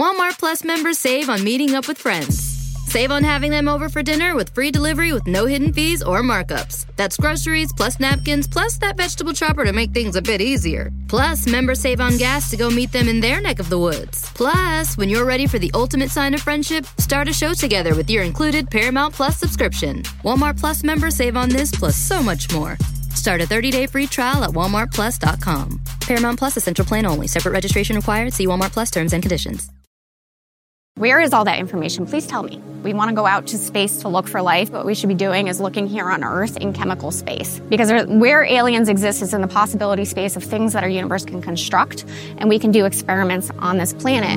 Walmart Plus members save on meeting up with friends. Save on having them over for dinner with free delivery with no hidden fees or markups. That's groceries, plus napkins, plus that vegetable chopper to make things a bit easier. Plus, members save on gas to go meet them in their neck of the woods. Plus, when you're ready for the ultimate sign of friendship, start a show together with your included Paramount Plus subscription. Walmart Plus members save on this plus so much more. Start a 30-day free trial at walmartplus.com. Paramount Plus Essential Plan only. Separate registration required. See Walmart Plus terms and conditions. Where is all that information? Please tell me. We want to go out to space to look for life. What we should be doing is looking here on Earth in chemical space. Because where aliens exist is in the possibility space of things that our universe can construct, and we can do experiments on this planet.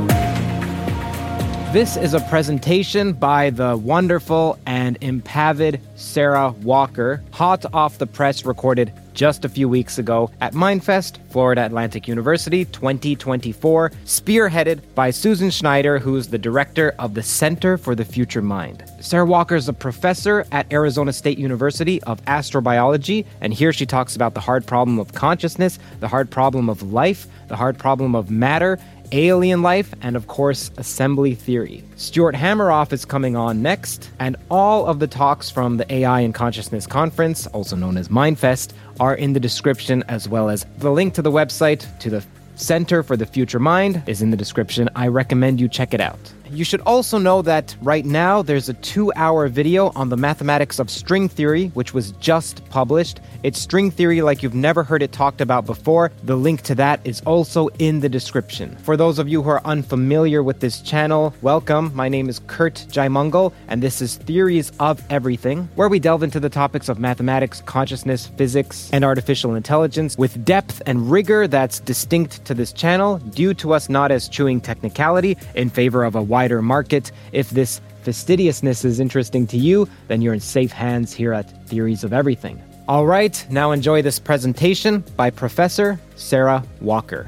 This is a presentation by the wonderful and impavid Sarah Walker, hot off the press, recorded just a few weeks ago at Mindfest, Florida Atlantic University 2024, spearheaded by Susan Schneider, who's the director of the Center for the Future Mind. Sarah Walker is a professor at Arizona State University of astrobiology, and here she talks about the hard problem of consciousness, the hard problem of life, the hard problem of matter, alien life, and of course, assembly theory. Stuart Hameroff is coming on next, and all of the talks from the AI and Consciousness Conference, also known as Mindfest, are in the description, as well as the link to the website to the Center for the Future Mind is in the description. I recommend you check it out. You should also know that right now there's a 2-hour video on the mathematics of string theory, which was just published. It's string theory like you've never heard it talked about before. The link to that is also in the description. For those of you who are unfamiliar with this channel, welcome. My name is Kurt Jaimungal, and this is Theories of Everything, where we delve into the topics of mathematics, consciousness, physics, and artificial intelligence with depth and rigor that's distinct to this channel, due to us not as chewing technicality in favor of a wider market. If this fastidiousness is interesting to you, then you're in safe hands here at Theories of Everything. All right, now enjoy this presentation by Professor Sarah Walker.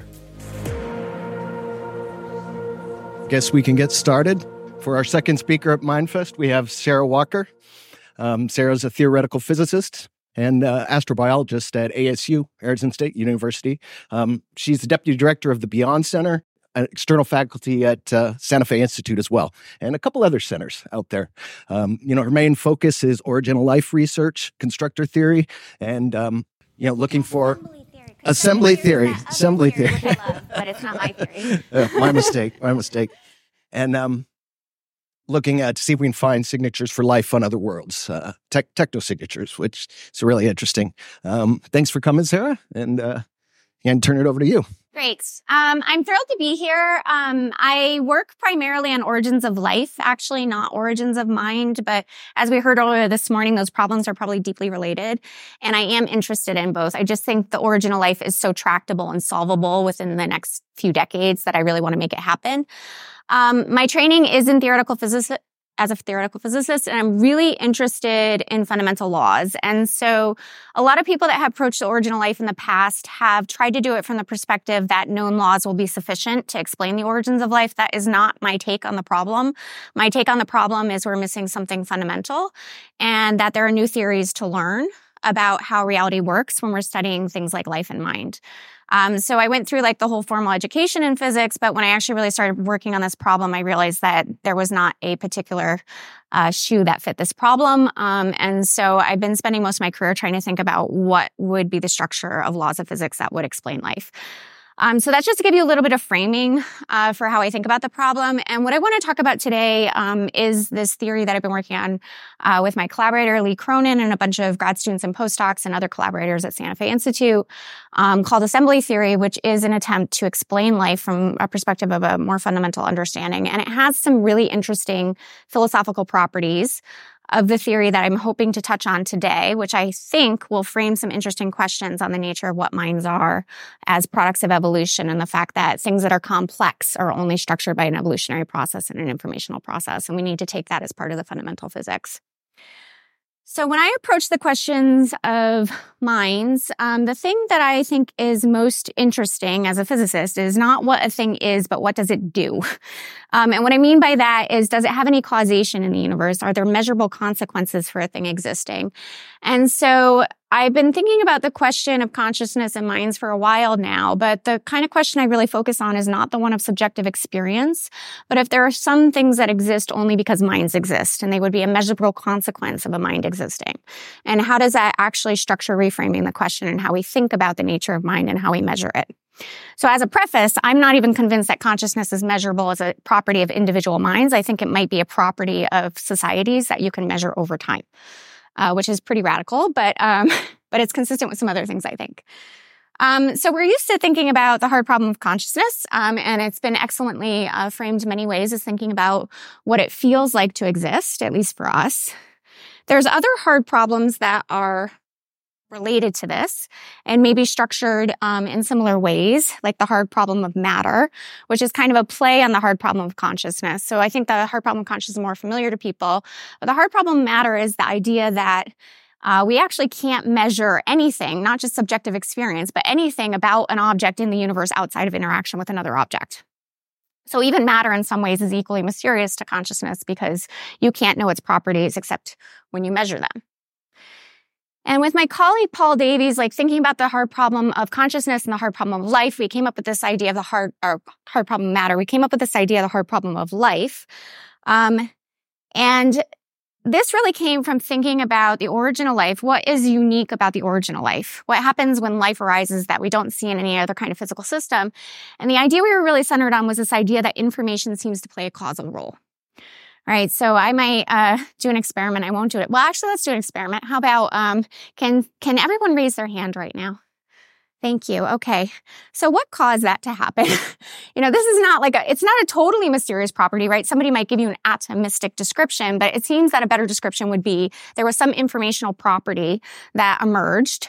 Guess we can get started. For our second speaker at Mindfest, we have Sarah Walker. Sarah's a theoretical physicist and astrobiologist at ASU, Arizona State University. She's the deputy director of the Beyond Center, an external faculty at Santa Fe Institute as well, and a couple other centers out there. Her main focus is original life research, constructor theory, and looking for assembly theory. Assembly theory, which I love, but it's not my theory. My mistake. And looking at to see if we can find signatures for life on other worlds, technosignatures, which is really interesting. Thanks for coming, Sarah, and turn it over to you. Great. I'm thrilled to be here. I work primarily on origins of life, actually not origins of mind. But as we heard earlier this morning, those problems are probably deeply related. And I am interested in both. I just think the origin of life is so tractable and solvable within the next few decades that I really want to make it happen. My training is in theoretical physics. As a theoretical physicist, and I'm really interested in fundamental laws. And so a lot of people that have approached the origin of life in the past have tried to do it from the perspective that known laws will be sufficient to explain the origins of life. That is not my take on the problem. My take on the problem is we're missing something fundamental, and that there are new theories to learn about how reality works when we're studying things like life and mind. So I went through the whole formal education in physics, but when I actually really started working on this problem, I realized that there was not a particular shoe that fit this problem. And so I've been spending most of my career trying to think about what would be the structure of laws of physics that would explain life. So that's just to give you a little bit of framing for how I think about the problem. And what I want to talk about today is this theory that I've been working on with my collaborator, Lee Cronin, and a bunch of grad students and postdocs and other collaborators at Santa Fe Institute, called assembly theory, which is an attempt to explain life from a perspective of a more fundamental understanding. And it has some really interesting philosophical properties of the theory that I'm hoping to touch on today, which I think will frame some interesting questions on the nature of what minds are as products of evolution, and the fact that things that are complex are only structured by an evolutionary process and an informational process. And we need to take that as part of the fundamental physics. So when I approach the questions of minds, the thing that I think is most interesting as a physicist is not what a thing is, but what does it do? And what I mean by that is, does it have any causation in the universe? Are there measurable consequences for a thing existing? And so I've been thinking about the question of consciousness and minds for a while now, but the kind of question I really focus on is not the one of subjective experience, but if there are some things that exist only because minds exist, and they would be a measurable consequence of a mind existing. And how does that actually structure reframing the question and how we think about the nature of mind and how we measure it? So as a preface, I'm not even convinced that consciousness is measurable as a property of individual minds. I think it might be a property of societies that you can measure over time. Which is pretty radical, but it's consistent with some other things, I think. So we're used to thinking about the hard problem of consciousness, and it's been excellently framed in many ways as thinking about what it feels like to exist, at least for us. There's other hard problems that are related to this and maybe structured in similar ways, like the hard problem of matter, which is kind of a play on the hard problem of consciousness. So I think the hard problem of consciousness is more familiar to people. But the hard problem of matter is the idea that we actually can't measure anything, not just subjective experience, but anything about an object in the universe outside of interaction with another object. So even matter in some ways is equally mysterious to consciousness because you can't know its properties except when you measure them. And with my colleague, Paul Davies, thinking about the hard problem of consciousness and the hard problem of life, we came up with this idea of the hard problem of matter. We came up with this idea of the hard problem of life. And this really came from thinking about the origin of life. What is unique about the origin of life? What happens when life arises that we don't see in any other kind of physical system? And the idea we were really centered on was this idea that information seems to play a causal role. All right, so I might do an experiment. I won't do it. Well, actually, let's do an experiment. How about can everyone raise their hand right now? Thank you. Okay. So what caused that to happen? This is not it's not a totally mysterious property, right? Somebody might give you an atomistic description, but it seems that a better description would be there was some informational property that emerged,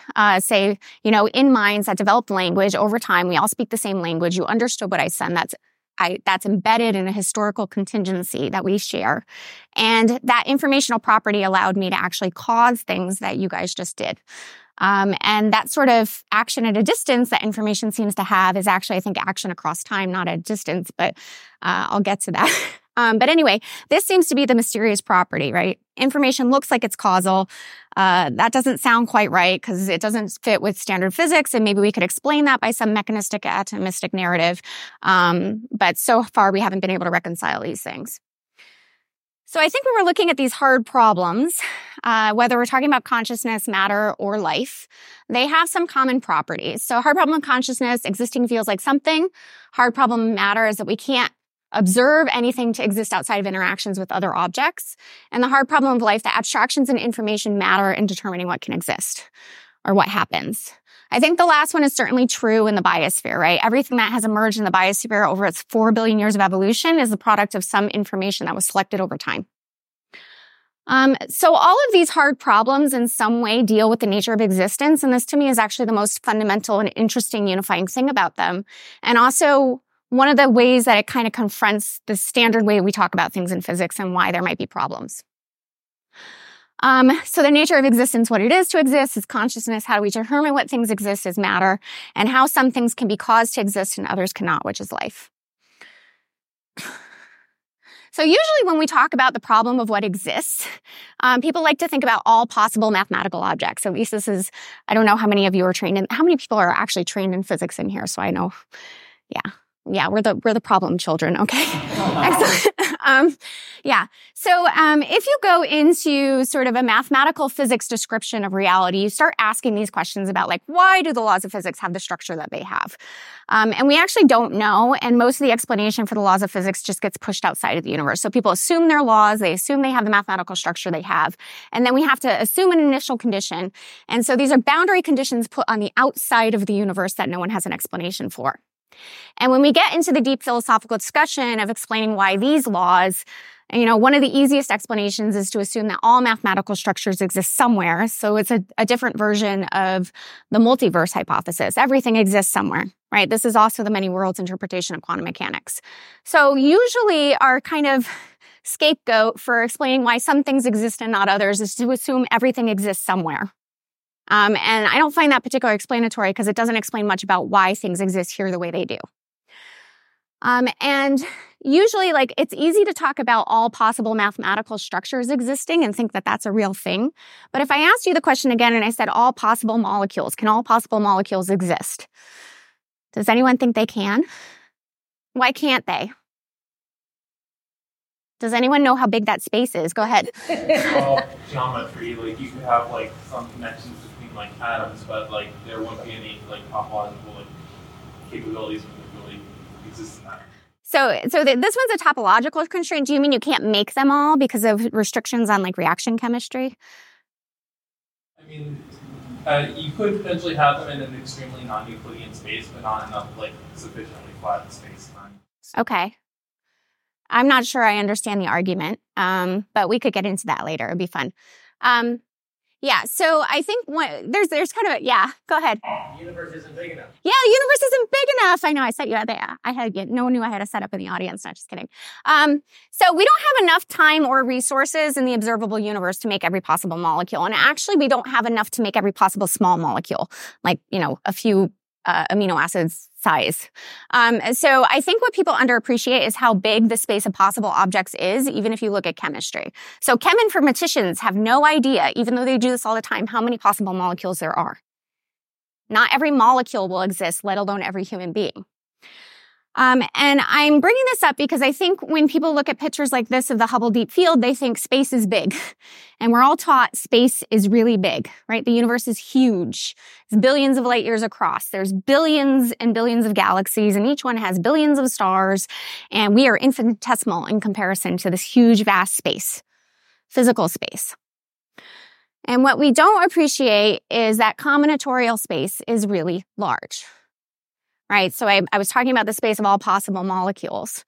in minds that developed language over time. We all speak the same language. You understood what I said. That's embedded in a historical contingency that we share. And that informational property allowed me to actually cause things that you guys just did. And that sort of action at a distance that information seems to have is actually, I think, action across time, not at a distance, but I'll get to that. But anyway, this seems to be the mysterious property, right? Information looks like it's causal. That doesn't sound quite right because it doesn't fit with standard physics, and maybe we could explain that by some mechanistic atomistic narrative. But so far, we haven't been able to reconcile these things. So I think when we're looking at these hard problems, whether we're talking about consciousness, matter, or life, they have some common properties. So hard problem of consciousness, existing feels like something. Hard problem of matter is that we can't observe anything to exist outside of interactions with other objects. And the hard problem of life, that abstractions and information matter in determining what can exist or what happens. I think the last one is certainly true in the biosphere, right? Everything that has emerged in the biosphere over its 4 billion years of evolution is the product of some information that was selected over time. So all of these hard problems in some way deal with the nature of existence. And this to me is actually the most fundamental and interesting unifying thing about them. And also one of the ways that it kind of confronts the standard way we talk about things in physics and why there might be problems. So the nature of existence, what it is to exist, is consciousness. How do we determine what things exist is matter, and how some things can be caused to exist and others cannot, which is life. So usually when we talk about the problem of what exists, people like to think about all possible mathematical objects. At least this is, I don't know how many of you are trained in, how many people are actually trained in physics in here, so I know, yeah, we're the problem children. Okay. Excellent. So, if you go into sort of a mathematical physics description of reality, you start asking these questions about why do the laws of physics have the structure that they have? And we actually don't know. And most of the explanation for the laws of physics just gets pushed outside of the universe. So people assume their laws, they assume they have the mathematical structure they have. And then we have to assume an initial condition. And so these are boundary conditions put on the outside of the universe that no one has an explanation for. And when we get into the deep philosophical discussion of explaining why these laws, one of the easiest explanations is to assume that all mathematical structures exist somewhere. So it's a different version of the multiverse hypothesis. Everything exists somewhere, right? This is also the many worlds interpretation of quantum mechanics. So usually our kind of scapegoat for explaining why some things exist and not others is to assume everything exists somewhere. And I don't find that particularly explanatory because it doesn't explain much about why things exist here the way they do. And usually, like, it's easy to talk about all possible mathematical structures existing and think that that's a real thing. But if I asked you the question again and I said all possible molecules, can all possible molecules exist? Does anyone think they can? Why can't they? Does anyone know how big that space is? Go ahead. Well, geometry, like you could have like some connections between like atoms, but like there wouldn't be any like topological like capabilities that really exist in that. So this one's a topological constraint. Do you mean you can't make them all because of restrictions on like reaction chemistry? I mean, you could potentially have them in an extremely non-Euclidean space, but not enough like sufficiently flat space-time. Okay. I'm not sure I understand the argument, but we could get into that later. It'd be fun. Yeah, so I think there's kind of go ahead. The universe isn't big enough. Yeah, the universe isn't big enough. I know. I set you out there. No one knew I had a setup in the audience. Not just kidding. So we don't have enough time or resources in the observable universe to make every possible molecule, and actually, we don't have enough to make every possible small molecule, like a few amino acids size. So I think what people underappreciate is how big the space of possible objects is, even if you look at chemistry. So cheminformaticians have no idea, even though they do this all the time, how many possible molecules there are. Not every molecule will exist, let alone every human being. And I'm bringing this up because I think when people look at pictures like this of the Hubble Deep Field, they think space is big. And we're all taught space is really big, right? The universe is huge. It's billions of light years across. There's billions and billions of galaxies, and each one has billions of stars. And we are infinitesimal in comparison to this huge, vast space, physical space. And what we don't appreciate is that combinatorial space is really large. Right, so I was talking about the space of all possible molecules.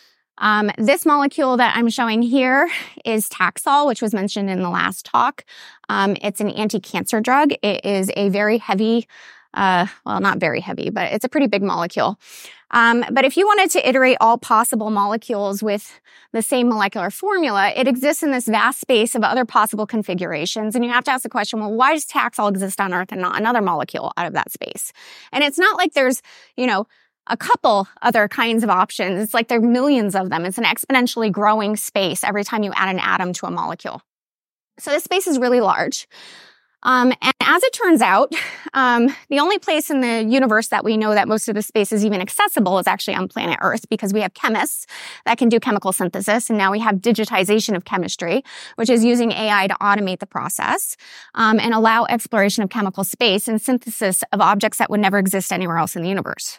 This molecule that I'm showing here is Taxol, which was mentioned in the last talk. It's an anti-cancer drug. It is a very heavy, not very heavy, but it's a pretty big molecule. But if you wanted to iterate all possible molecules with the same molecular formula, it exists in this vast space of other possible configurations. And you have to ask the question, well, why does Taxol exist on Earth and not another molecule out of that space? And it's not like there's, a couple other kinds of options. It's like there are millions of them. It's an exponentially growing space every time you add an atom to a molecule. So this space is really large. And as it turns out, the only place in the universe that we know that most of the space is even accessible is actually on planet Earth, because we have chemists that can do chemical synthesis. And now we have digitization of chemistry, which is using AI to automate the process and allow exploration of chemical space and synthesis of objects that would never exist anywhere else in the universe.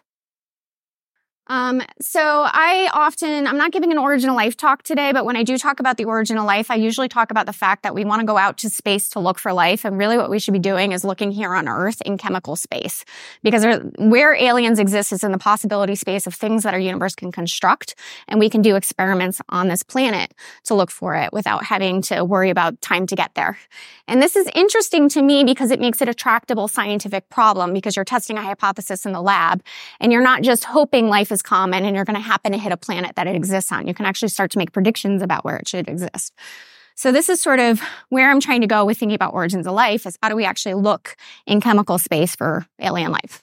So I'm not giving an origin of life talk today, but when I do talk about the origin of life, I usually talk about the fact that we want to go out to space to look for life. And really what we should be doing is looking here on Earth in chemical space, because where aliens exist is in the possibility space of things that our universe can construct. And we can do experiments on this planet to look for it without having to worry about time to get there. And this is interesting to me because it makes it a tractable scientific problem, because you're testing a hypothesis in the lab and you're not just hoping life is common and you're going to happen to hit a planet that it exists on. You can actually start to make predictions about where it should exist. So this is sort of where I'm trying to go with thinking about origins of life, is how do we actually look in chemical space for alien life?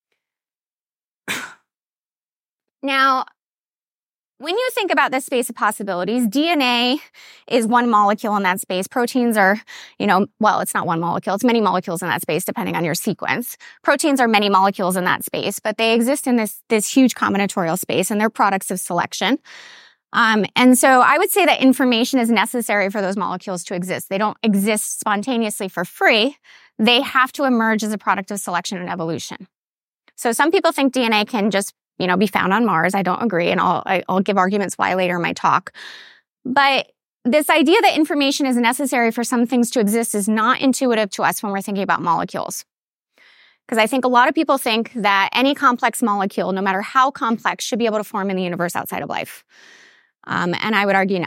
Now, when you think about this space of possibilities, DNA is one molecule in that space. Proteins are, it's not one molecule. It's many molecules in that space, depending on your sequence. Proteins are many molecules in that space, but they exist in this huge combinatorial space, and they're products of selection. And so I would say that information is necessary for those molecules to exist. They don't exist spontaneously for free. They have to emerge as a product of selection and evolution. So some people think DNA can just be found on Mars. I don't agree, and I'll give arguments why later in my talk. But this idea that information is necessary for some things to exist is not intuitive to us when we're thinking about molecules. Because I think a lot of people think that any complex molecule, no matter how complex, should be able to form in the universe outside of life. And I would argue no.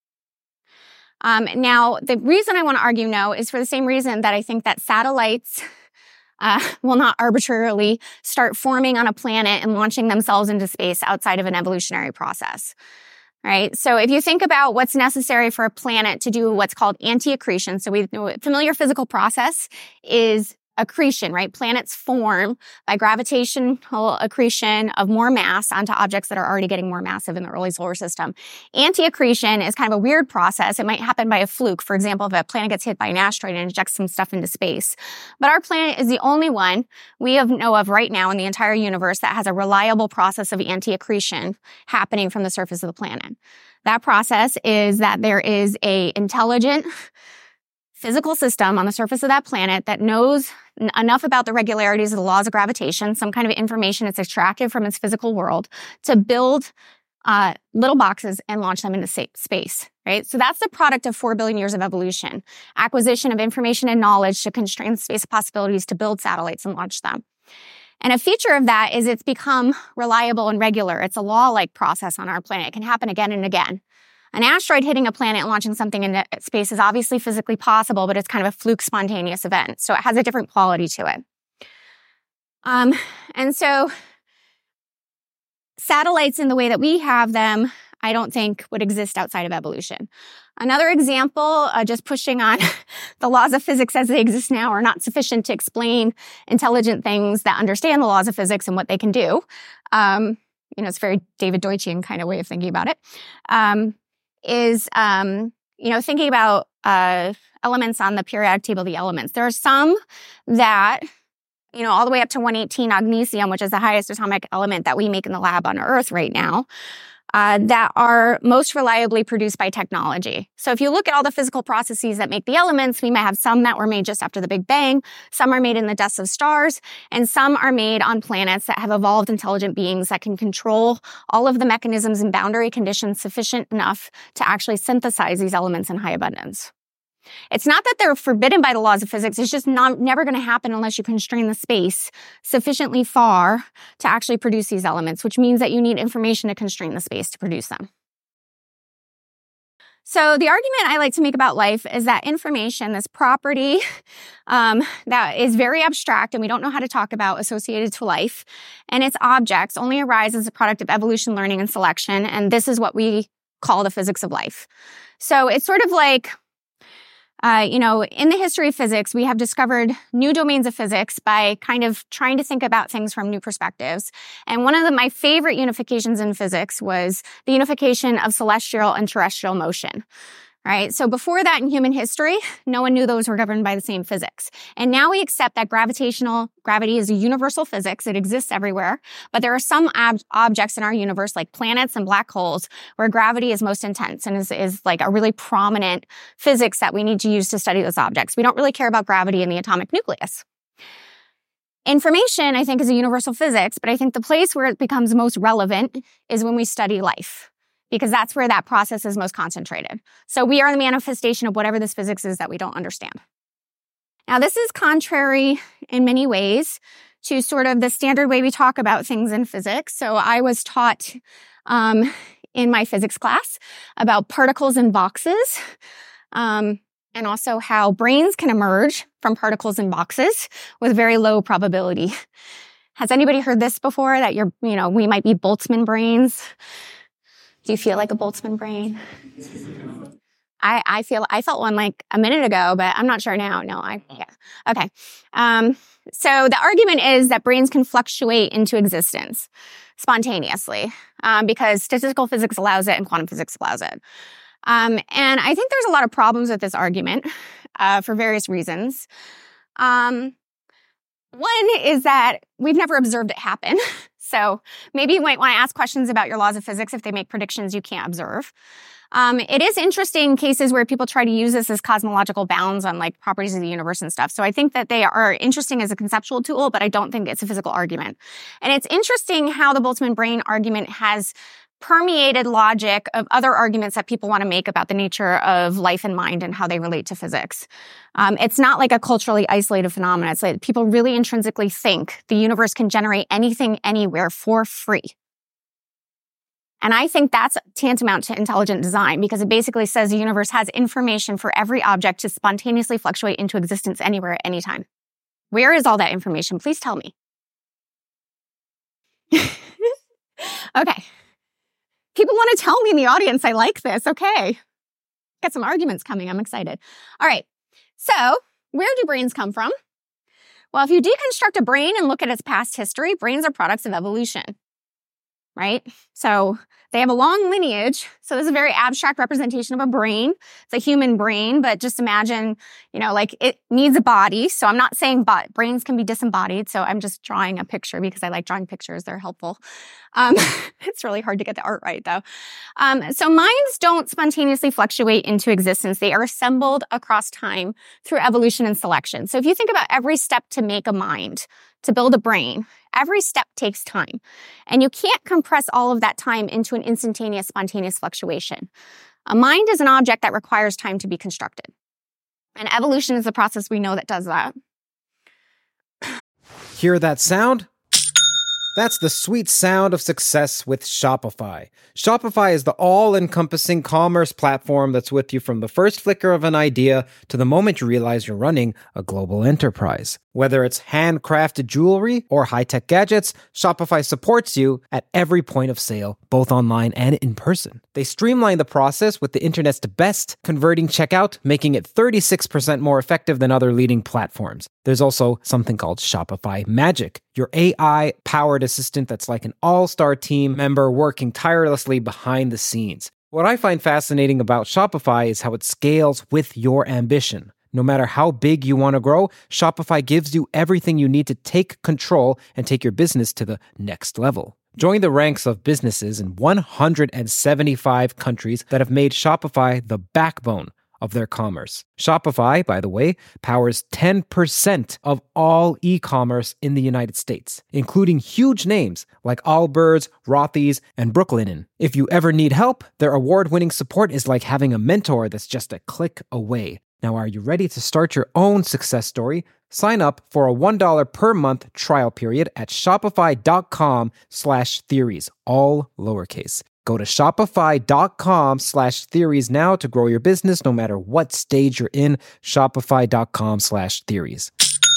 Now, the reason I want to argue no is for the same reason that I think that satellites will not arbitrarily start forming on a planet and launching themselves into space outside of an evolutionary process, right? So if you think about what's necessary for a planet to do what's called anti-accretion, so we know a familiar physical process is accretion, right? Planets form by gravitational accretion of more mass onto objects that are already getting more massive in the early solar system. Anti-accretion is kind of a weird process. It might happen by a fluke. For example, if a planet gets hit by an asteroid and injects some stuff into space. But our planet is the only one we know of right now in the entire universe that has a reliable process of anti-accretion happening from the surface of the planet. That process is that there is an intelligent physical system on the surface of that planet that knows enough about the regularities of the laws of gravitation, some kind of information it's extracted from its physical world, to build little boxes and launch them into space, right? So that's the product of 4 billion years of evolution, acquisition of information and knowledge to constrain the space of possibilities to build satellites and launch them. And a feature of that is it's become reliable and regular. It's a law-like process on our planet. It can happen again and again. An asteroid hitting a planet and launching something into space is obviously physically possible, but it's kind of a fluke spontaneous event. So it has a different quality to it. And so satellites in the way that we have them, I don't think would exist outside of evolution. Another example, just pushing on the laws of physics as they exist now are not sufficient to explain intelligent things that understand the laws of physics and what they can do. It's a very David Deutschian kind of way of thinking about it. Thinking about elements on the periodic table of the elements. There are some that, all the way up to 118 ognesium, which is the highest atomic element that we make in the lab on Earth right now, that are most reliably produced by technology. So if you look at all the physical processes that make the elements, we might have some that were made just after the Big Bang, some are made in the dust of stars, and some are made on planets that have evolved intelligent beings that can control all of the mechanisms and boundary conditions sufficient enough to actually synthesize these elements in high abundance. It's not that they're forbidden by the laws of physics. It's just never going to happen unless you constrain the space sufficiently far to actually produce these elements, which means that you need information to constrain the space to produce them. So the argument I like to make about life is that information, this property that is very abstract and we don't know how to talk about associated to life, and its objects only arise as a product of evolution, learning, and selection. And this is what we call the physics of life. So it's sort of like in the history of physics, we have discovered new domains of physics by kind of trying to think about things from new perspectives. And one of my favorite unifications in physics was the unification of celestial and terrestrial motion. Right? So before that in human history, no one knew those were governed by the same physics. And now we accept that gravity is a universal physics. It exists everywhere. But there are some objects in our universe, like planets and black holes, where gravity is most intense and is like a really prominent physics that we need to use to study those objects. We don't really care about gravity in the atomic nucleus. Information, I think, is a universal physics, but I think the place where it becomes most relevant is when we study life, because that's where that process is most concentrated. So we are the manifestation of whatever this physics is that we don't understand. Now, this is contrary in many ways to sort of the standard way we talk about things in physics. So I was taught in my physics class about particles in boxes, and also how brains can emerge from particles in boxes with very low probability. Has anybody heard this before, that we might be Boltzmann brains? Do you feel like a Boltzmann brain? I felt one like a minute ago, but I'm not sure now. Yeah. Okay. So the argument is that brains can fluctuate into existence spontaneously, because statistical physics allows it and quantum physics allows it. And I think there's a lot of problems with this argument, for various reasons. One is that we've never observed it happen. So maybe you might want to ask questions about your laws of physics if they make predictions you can't observe. It is interesting cases where people try to use this as cosmological bounds on like properties of the universe and stuff. So I think that they are interesting as a conceptual tool, but I don't think it's a physical argument. And it's interesting how the Boltzmann brain argument has permeated logic of other arguments that people want to make about the nature of life and mind and how they relate to physics. It's not like a culturally isolated phenomenon. It's like people really intrinsically think the universe can generate anything, anywhere for free. And I think that's tantamount to intelligent design, because it basically says the universe has information for every object to spontaneously fluctuate into existence anywhere at any time. Where is all that information? Please tell me. Okay. People want to tell me in the audience I like this. Okay. Got some arguments coming. I'm excited. All right. So where do brains come from? Well, if you deconstruct a brain and look at its past history, brains are products of evolution, right? So they have a long lineage. So this is a very abstract representation of a brain. It's a human brain, but just imagine, like it needs a body. So I'm not saying brains can be disembodied. So I'm just drawing a picture because I like drawing pictures. They're helpful. It's really hard to get the art right though. So minds don't spontaneously fluctuate into existence. They are assembled across time through evolution and selection. So if you think about every step to make a mind, to build a brain, every step takes time. And you can't compress all of that time into an instantaneous, spontaneous fluctuation. A mind is an object that requires time to be constructed. And evolution is the process we know that does that. Hear that sound? That's the sweet sound of success with Shopify. Shopify is the all-encompassing commerce platform that's with you from the first flicker of an idea to the moment you realize you're running a global enterprise. Whether it's handcrafted jewelry or high-tech gadgets, Shopify supports you at every point of sale, both online and in person. They streamline the process with the internet's best converting checkout, making it 36% more effective than other leading platforms. There's also something called Shopify Magic, your AI-powered assistant that's like an all-star team member working tirelessly behind the scenes. What I find fascinating about Shopify is how it scales with your ambition. No matter how big you want to grow, Shopify gives you everything you need to take control and take your business to the next level. Join the ranks of businesses in 175 countries that have made Shopify the backbone of their commerce. Shopify, by the way, powers 10% of all e-commerce in the United States, including huge names like Allbirds, Rothy's, and Brooklinen. If you ever need help, their award-winning support is like having a mentor that's just a click away. Now, are you ready to start your own success story? Sign up for a $1 per month trial period at shopify.com/theories, all lowercase. Go to shopify.com/theories now to grow your business no matter what stage you're in. Shopify.com/theories.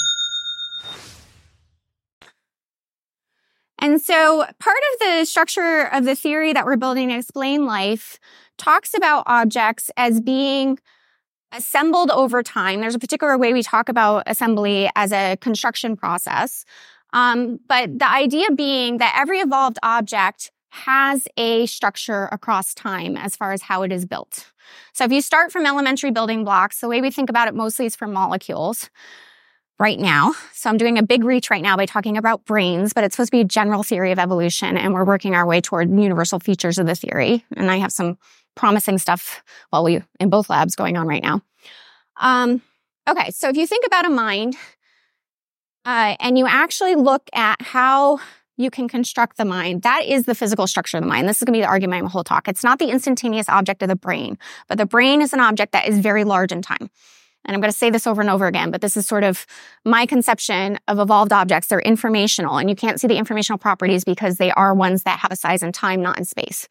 And so part of the structure of the theory that we're building to explain life talks about objects as being assembled over time. There's a particular way we talk about assembly as a construction process. But the idea being that every evolved object has a structure across time as far as how it is built. So if you start from elementary building blocks, the way we think about it mostly is for molecules right now. So I'm doing a big reach right now by talking about brains, but it's supposed to be a general theory of evolution, and we're working our way toward universal features of the theory. And I have some promising stuff in both labs going on right now. Okay, so if you think about a mind, and you actually look at how you can construct the mind, that is the physical structure of the mind. This is going to be the argument of my whole talk. It's not the instantaneous object of the brain, but the brain is an object that is very large in time. And I'm going to say this over and over again, but this is sort of my conception of evolved objects. They're informational, and you can't see the informational properties because they are ones that have a size in time, not in space.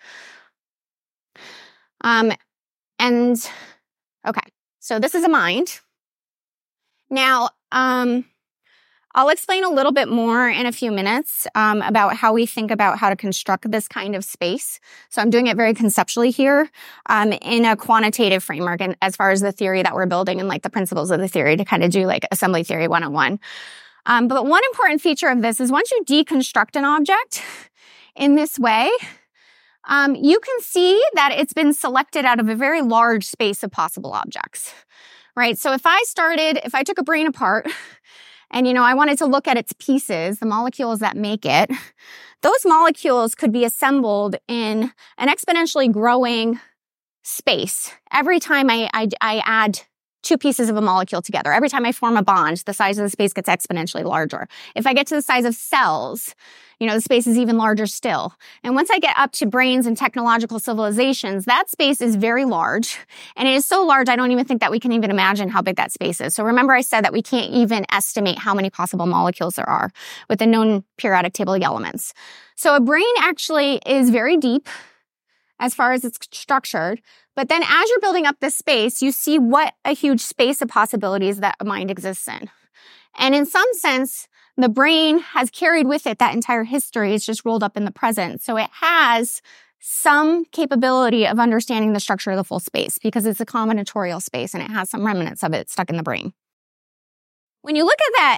Okay, so this is a mind. Now, I'll explain a little bit more in a few minutes about how we think about how to construct this kind of space. So I'm doing it very conceptually here in a quantitative framework, and as far as the theory that we're building and like the principles of the theory to kind of do like assembly theory 101. But one important feature of this is once you deconstruct an object in this way, you can see that it's been selected out of a very large space of possible objects, right? So if I took a brain apart and, I wanted to look at its pieces, the molecules that make it, those molecules could be assembled in an exponentially growing space. Every time I add two pieces of a molecule together, every time I form a bond, the size of the space gets exponentially larger. If I get to the size of cells, the space is even larger still. And once I get up to brains and technological civilizations, that space is very large. And it is so large, I don't even think that we can even imagine how big that space is. So remember I said that we can't even estimate how many possible molecules there are with the known periodic table of elements. So a brain actually is very deep as far as it's structured. But then as you're building up this space, you see what a huge space of possibilities that a mind exists in. And in some sense, the brain has carried with it that entire history. It's just rolled up in the present. So it has some capability of understanding the structure of the full space because it's a combinatorial space and it has some remnants of it stuck in the brain. When you look at that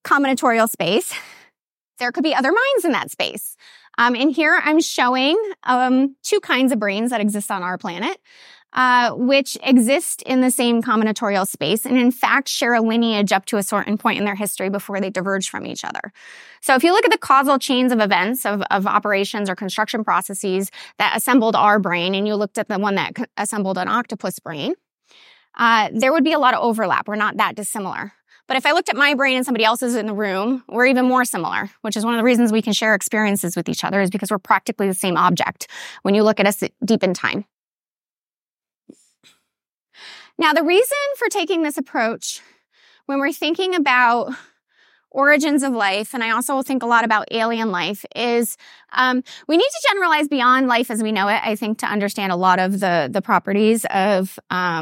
combinatorial space, there could be other minds in that space. And here I'm showing two kinds of brains that exist on our planet, which exist in the same combinatorial space and in fact share a lineage up to a certain point in their history before they diverge from each other. So if you look at the causal chains of events of operations or construction processes that assembled our brain, and you looked at the one that assembled an octopus brain, there would be a lot of overlap. We're not that dissimilar. But if I looked at my brain and somebody else's in the room, we're even more similar, which is one of the reasons we can share experiences with each other, is because we're practically the same object when you look at us deep in time. Now, the reason for taking this approach when we're thinking about origins of life, and I also think a lot about alien life, is we need to generalize beyond life as we know it, I think, to understand a lot of the properties of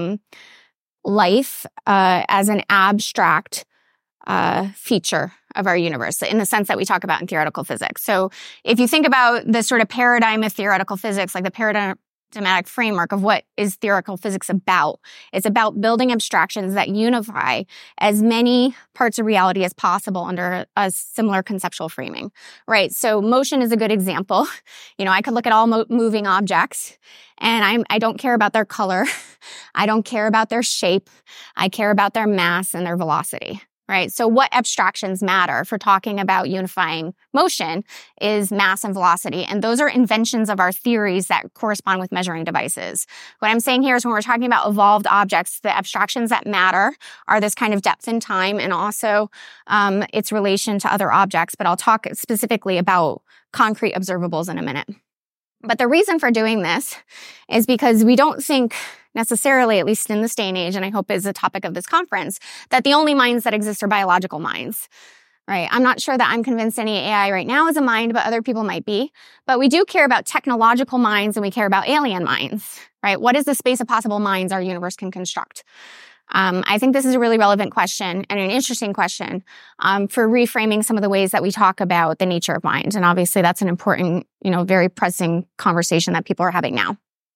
life as an abstract feature of our universe in the sense that we talk about in theoretical physics. So if you think about the sort of paradigm of theoretical physics, like the paradigmatic framework of what is theoretical physics about, it's about building abstractions that unify as many parts of reality as possible under a similar conceptual framing, right? So motion is a good example. You know, I could look at all moving objects and I don't care about their color. I don't care about their shape. I care about their mass and their velocity. Right. So what abstractions matter for talking about unifying motion is mass and velocity. And those are inventions of our theories that correspond with measuring devices. What I'm saying here is when we're talking about evolved objects, the abstractions that matter are this kind of depth in time and also its relation to other objects. But I'll talk specifically about concrete observables in a minute. But the reason for doing this is because we don't think necessarily, at least in this day and age, and I hope is a topic of this conference, that the only minds that exist are biological minds, right? I'm not sure that I'm convinced any AI right now is a mind, but other people might be. But we do care about technological minds and we care about alien minds, right? What is the space of possible minds our universe can construct? I think this is a really relevant question and an interesting question for reframing some of the ways that we talk about the nature of mind. And obviously that's an important, very pressing conversation that people are having now.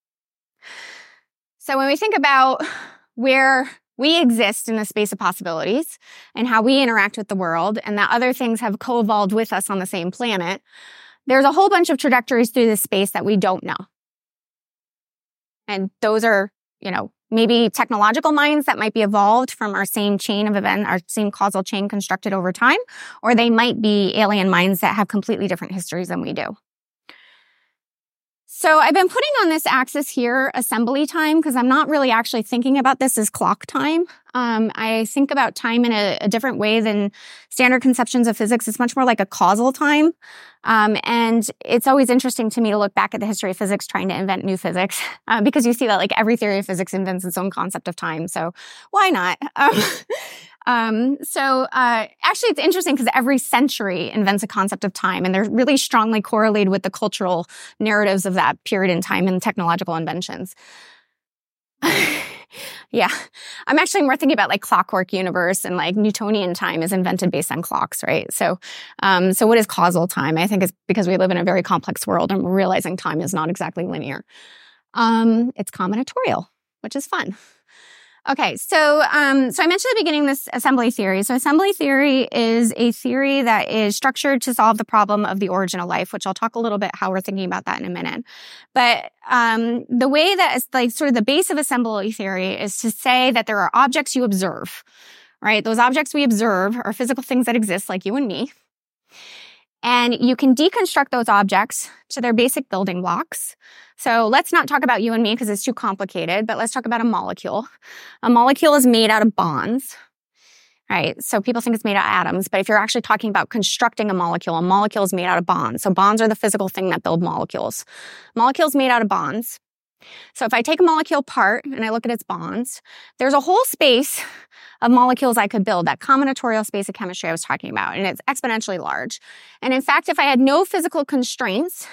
So when we think about where we exist in the space of possibilities and how we interact with the world and that other things have co-evolved with us on the same planet, there's a whole bunch of trajectories through this space that we don't know. And those are, maybe technological minds that might be evolved from our same chain of event, our same causal chain constructed over time, or they might be alien minds that have completely different histories than we do. So I've been putting on this axis here assembly time because I'm not really actually thinking about this as clock time. I think about time in a different way than standard conceptions of physics. It's much more like a causal time. And it's always interesting to me to look back at the history of physics trying to invent new physics because you see that like every theory of physics invents its own concept of time. So why not? Actually it's interesting because every century invents a concept of time and they're really strongly correlated with the cultural narratives of that period in time and technological inventions. Yeah. I'm actually more thinking about like clockwork universe and like Newtonian time is invented based on clocks, right? So what is causal time? I think it's because we live in a very complex world and we're realizing time is not exactly linear. It's combinatorial, which is fun. Okay, so I mentioned at the beginning this assembly theory. So assembly theory is a theory that is structured to solve the problem of the origin of life, which I'll talk a little bit how we're thinking about that in a minute. But the way that is like sort of the base of assembly theory is to say that there are objects you observe, right? Those objects we observe are physical things that exist like you and me. And you can deconstruct those objects to their basic building blocks. So let's not talk about you and me because it's too complicated, but let's talk about a molecule. A molecule is made out of bonds, right? So people think it's made out of atoms, but if you're actually talking about constructing a molecule is made out of bonds. So bonds are the physical thing that build molecules. Molecules made out of bonds. So if I take a molecule apart and I look at its bonds, there's a whole space of molecules I could build, that combinatorial space of chemistry I was talking about, and it's exponentially large. And in fact, if I had no physical constraints,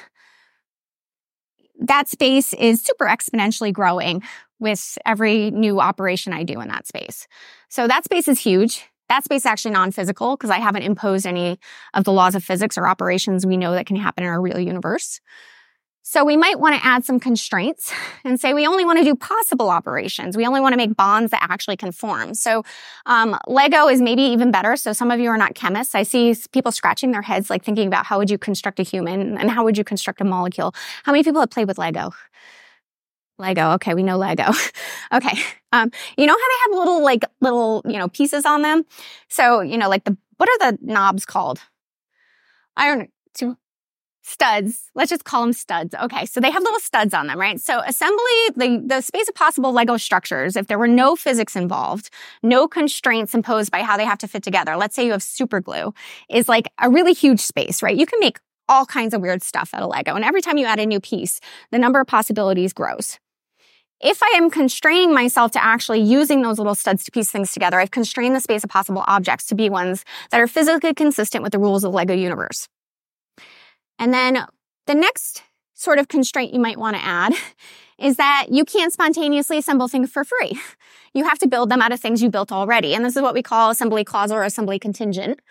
that space is super exponentially growing with every new operation I do in that space. So that space is huge. That space is actually non-physical because I haven't imposed any of the laws of physics or operations we know that can happen in our real universe. So we might want to add some constraints and say we only want to do possible operations. We only want to make bonds that actually can form. So Lego is maybe even better. So some of you are not chemists. I see people scratching their heads, like thinking about how would you construct a human and how would you construct a molecule. How many people have played with Lego? Lego. Okay, we know Lego. Okay. You know how they have little pieces on them? So, like what are the knobs called? I don't know. Studs. Let's just call them studs. Okay, so they have little studs on them, right? So assembly, the space of possible Lego structures, if there were no physics involved, no constraints imposed by how they have to fit together, let's say you have super glue, is like a really huge space, right? You can make all kinds of weird stuff out of Lego. And every time you add a new piece, the number of possibilities grows. If I am constraining myself to actually using those little studs to piece things together, I've constrained the space of possible objects to be ones that are physically consistent with the rules of the Lego universe. And then the next sort of constraint you might want to add is that you can't spontaneously assemble things for free. You have to build them out of things you built already. And this is what we call assembly causal or assembly contingent.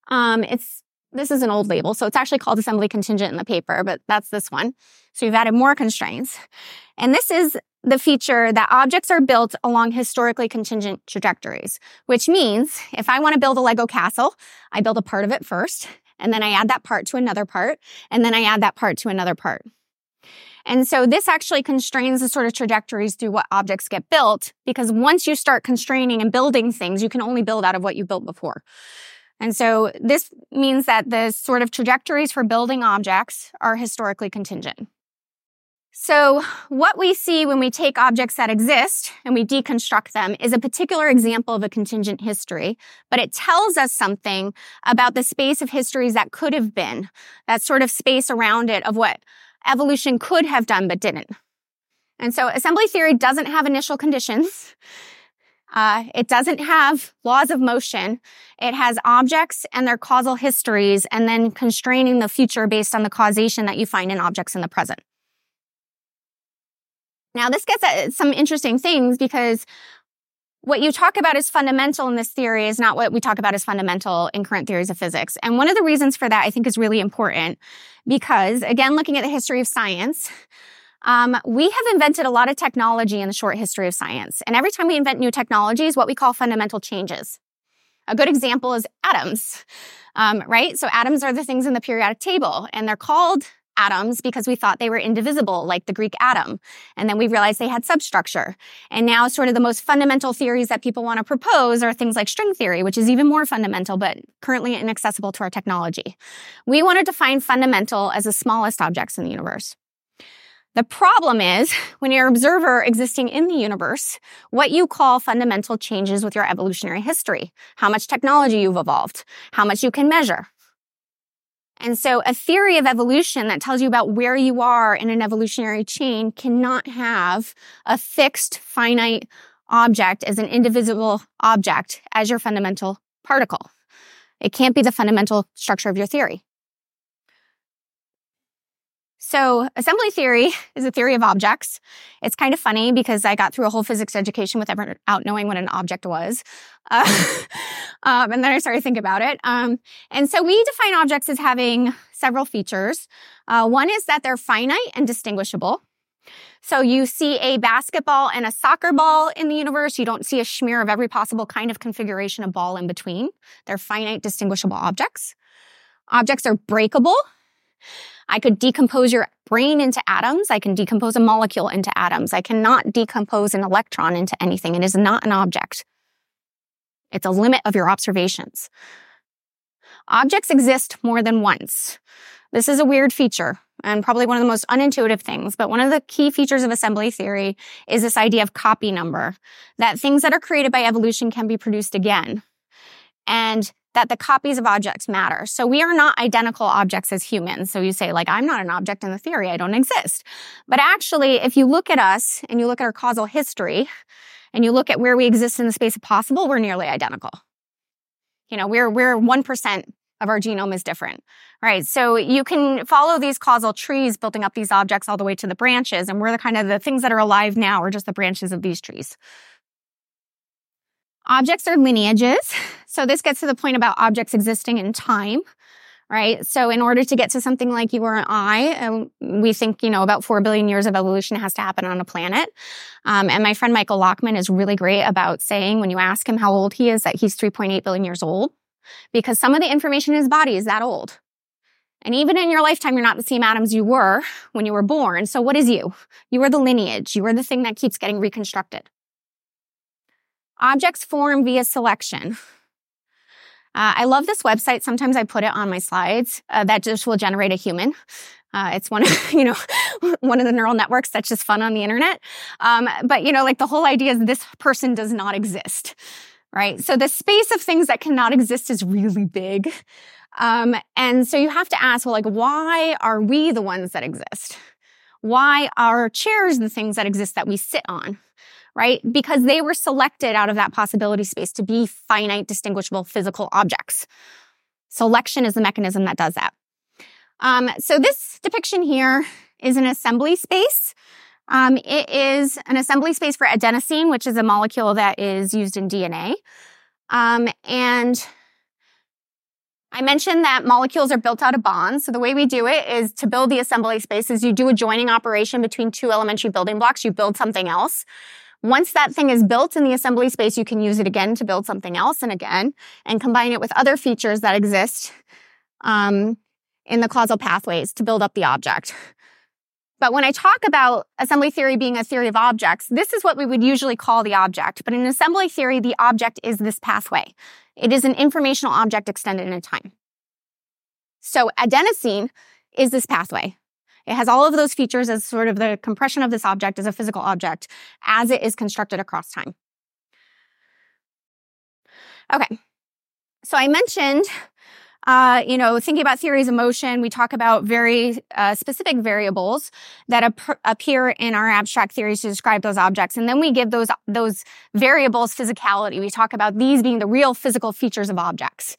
This is an old label, so it's actually called assembly contingent in the paper, but that's this one. So you've added more constraints. And this is the feature that objects are built along historically contingent trajectories, which means if I want to build a Lego castle, I build a part of it first, and then I add that part to another part, and then I add that part to another part. And so this actually constrains the sort of trajectories through what objects get built, because once you start constraining and building things, you can only build out of what you built before. And so this means that the sort of trajectories for building objects are historically contingent. So what we see when we take objects that exist and we deconstruct them is a particular example of a contingent history, but it tells us something about the space of histories that could have been, that sort of space around it of what evolution could have done but didn't. And so assembly theory doesn't have initial conditions. It doesn't have laws of motion. It has objects and their causal histories and then constraining the future based on the causation that you find in objects in the present. Now, this gets at some interesting things because what you talk about as fundamental in this theory is not what we talk about as fundamental in current theories of physics. And one of the reasons for that I think is really important because, again, looking at the history of science, we have invented a lot of technology in the short history of science. And every time we invent new technologies, what we call fundamental changes. A good example is atoms, right? So atoms are the things in the periodic table, and they're called atoms because we thought they were indivisible, like the Greek atom. And then we realized they had substructure. And now sort of the most fundamental theories that people want to propose are things like string theory, which is even more fundamental, but currently inaccessible to our technology. We want to define fundamental as the smallest objects in the universe. The problem is, when you're an observer existing in the universe, what you call fundamental changes with your evolutionary history, how much technology you've evolved, how much you can measure. And so a theory of evolution that tells you about where you are in an evolutionary chain cannot have a fixed, finite object as an indivisible object as your fundamental particle. It can't be the fundamental structure of your theory. So assembly theory is a theory of objects. It's kind of funny because I got through a whole physics education without knowing what an object was. And then I started to think about it. And so we define objects as having several features. One is that they're finite and distinguishable. So you see a basketball and a soccer ball in the universe. You don't see a smear of every possible kind of configuration of ball in between. They're finite, distinguishable objects. Objects are breakable. I could decompose your brain into atoms. I can decompose a molecule into atoms. I cannot decompose an electron into anything. It is not an object. It's a limit of your observations. Objects exist more than once. This is a weird feature and probably one of the most unintuitive things, but one of the key features of assembly theory is this idea of copy number, that things that are created by evolution can be produced again. And that the copies of objects matter. So we are not identical objects as humans. So you say, like, I'm not an object in the theory. I don't exist. But actually, if you look at us and you look at our causal history and you look at where we exist in the space of possible, we're nearly identical. You know, we're 1% of our genome is different, right? So you can follow these causal trees building up these objects all the way to the branches. And we're the things that are alive now are just the branches of these trees. Objects are lineages. So this gets to the point about objects existing in time, right? So in order to get to something like you or I, we think, about 4 billion years of evolution has to happen on a planet. And my friend Michael Lockman is really great about saying, when you ask him how old he is, that he's 3.8 billion years old, because some of the information in his body is that old. And even in your lifetime, you're not the same atoms you were when you were born. So what is you? You are the lineage. You are the thing that keeps getting reconstructed. Objects form via selection. I love this website. Sometimes I put it on my slides. That just will generate a human. It's one of the neural networks that's just fun on the internet. But the whole idea is this person does not exist, right? So the space of things that cannot exist is really big. And so you have to ask, why are we the ones that exist? Why are chairs the things that exist that we sit on? Right? Because they were selected out of that possibility space to be finite, distinguishable physical objects. Selection is the mechanism that does that. So this depiction here is an assembly space. It is an assembly space for adenosine, which is a molecule that is used in DNA. And I mentioned that molecules are built out of bonds. So the way we do it is to build the assembly space is you do a joining operation between two elementary building blocks. You build something else. Once that thing is built in the assembly space, you can use it again to build something else and again, and combine it with other features that exist in the causal pathways to build up the object. But when I talk about assembly theory being a theory of objects, this is what we would usually call the object. But in assembly theory, the object is this pathway. It is an informational object extended in time. So adenosine is this pathway. It has all of those features as sort of the compression of this object as a physical object as it is constructed across time. Okay. So I mentioned, thinking about theories of motion, we talk about very specific variables that appear in our abstract theories to describe those objects. And then we give those variables physicality. We talk about these being the real physical features of objects.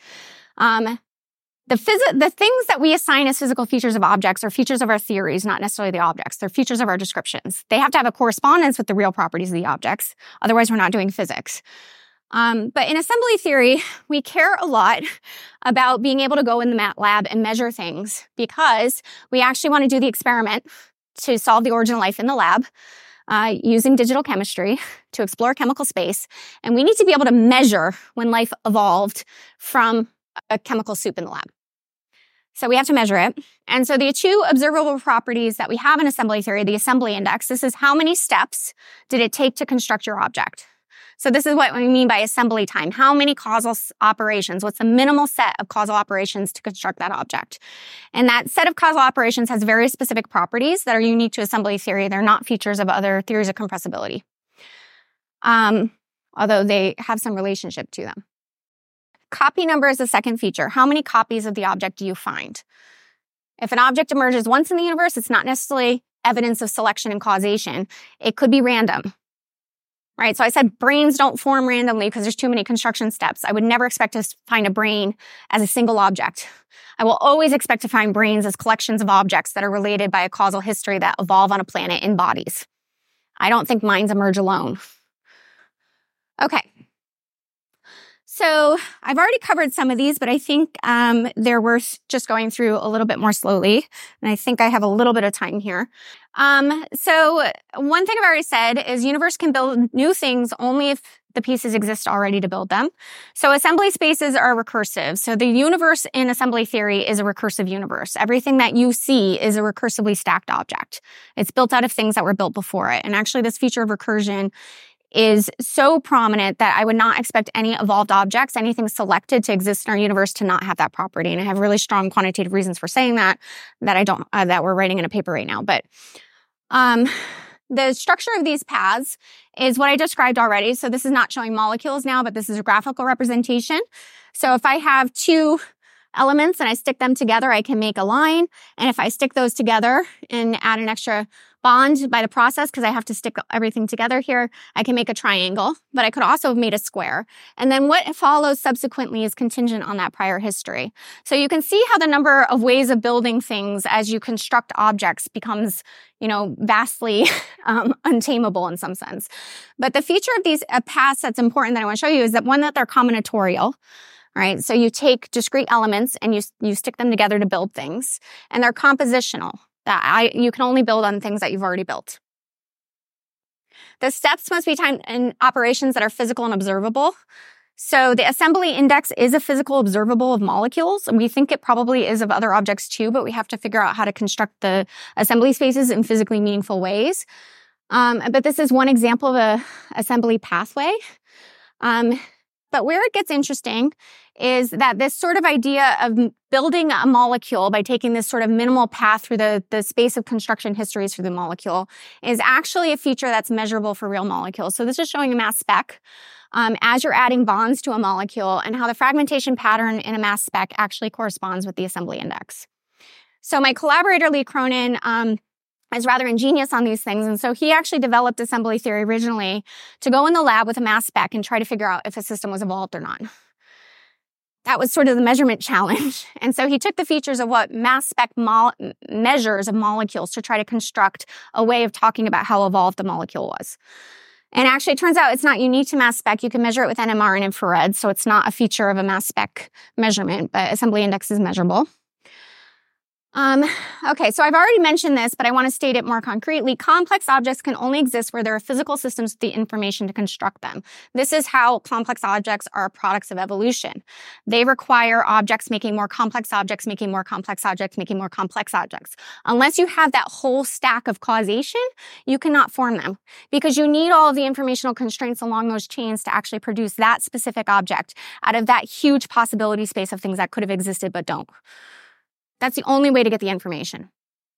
The things that we assign as physical features of objects are features of our theories, not necessarily the objects. They're features of our descriptions. They have to have a correspondence with the real properties of the objects. Otherwise, we're not doing physics. But in assembly theory, we care a lot about being able to go in the MATLAB and measure things because we actually want to do the experiment to solve the origin of life in the lab using digital chemistry to explore chemical space. And we need to be able to measure when life evolved from a chemical soup in the lab. So we have to measure it. And so the two observable properties that we have in assembly theory, the assembly index, this is how many steps did it take to construct your object. So this is what we mean by assembly time. How many causal operations? What's the minimal set of causal operations to construct that object? And that set of causal operations has very specific properties that are unique to assembly theory. They're not features of other theories of compressibility, although they have some relationship to them. Copy number is the second feature. How many copies of the object do you find? If an object emerges once in the universe, it's not necessarily evidence of selection and causation. It could be random, right? So I said brains don't form randomly because there's too many construction steps. I would never expect to find a brain as a single object. I will always expect to find brains as collections of objects that are related by a causal history that evolve on a planet in bodies. I don't think minds emerge alone. Okay. So I've already covered some of these, but I think they're worth just going through a little bit more slowly. And I think I have a little bit of time here. So one thing I've already said is universe can build new things only if the pieces exist already to build them. So assembly spaces are recursive. So the universe in assembly theory is a recursive universe. Everything that you see is a recursively stacked object. It's built out of things that were built before it. And actually this feature of recursion is so prominent that I would not expect any evolved objects, anything selected to exist in our universe to not have that property. And I have really strong quantitative reasons for saying that we're writing in a paper right now. But the structure of these paths is what I described already. So this is not showing molecules now, but this is a graphical representation. So if I have two elements and I stick them together, I can make a line. And if I stick those together and add an extra bond by the process, because I have to stick everything together here, I can make a triangle, but I could also have made a square. And then what follows subsequently is contingent on that prior history. So you can see how the number of ways of building things as you construct objects becomes, vastly untamable in some sense. But the feature of these paths that's important that I want to show you is that one, that they're combinatorial. right? So you take discrete elements and you stick them together to build things, and they're compositional. You can only build on things that you've already built. The steps must be timed in operations that are physical and observable. So the assembly index is a physical observable of molecules, and we think it probably is of other objects too, but we have to figure out how to construct the assembly spaces in physically meaningful ways. But this is one example of a assembly pathway. But where it gets interesting is that this sort of idea of building a molecule by taking this sort of minimal path through the space of construction histories for the molecule is actually a feature that's measurable for real molecules. So this is showing a mass spec as you're adding bonds to a molecule and how the fragmentation pattern in a mass spec actually corresponds with the assembly index. So my collaborator, Lee Cronin, is rather ingenious on these things. And so he actually developed assembly theory originally to go in the lab with a mass spec and try to figure out if a system was evolved or not. That was sort of the measurement challenge. And so he took the features of what mass spec measures of molecules to try to construct a way of talking about how evolved the molecule was. And actually, it turns out it's not unique to mass spec. You can measure it with NMR and infrared, so it's not a feature of a mass spec measurement, but assembly index is measurable. Okay, so I've already mentioned this, but I want to state it more concretely. Complex objects can only exist where there are physical systems with the information to construct them. This is how complex objects are products of evolution. They require objects making more complex objects, making more complex objects, making more complex objects. Unless you have that whole stack of causation, you cannot form them because you need all of the informational constraints along those chains to actually produce that specific object out of that huge possibility space of things that could have existed but don't. That's the only way to get the information.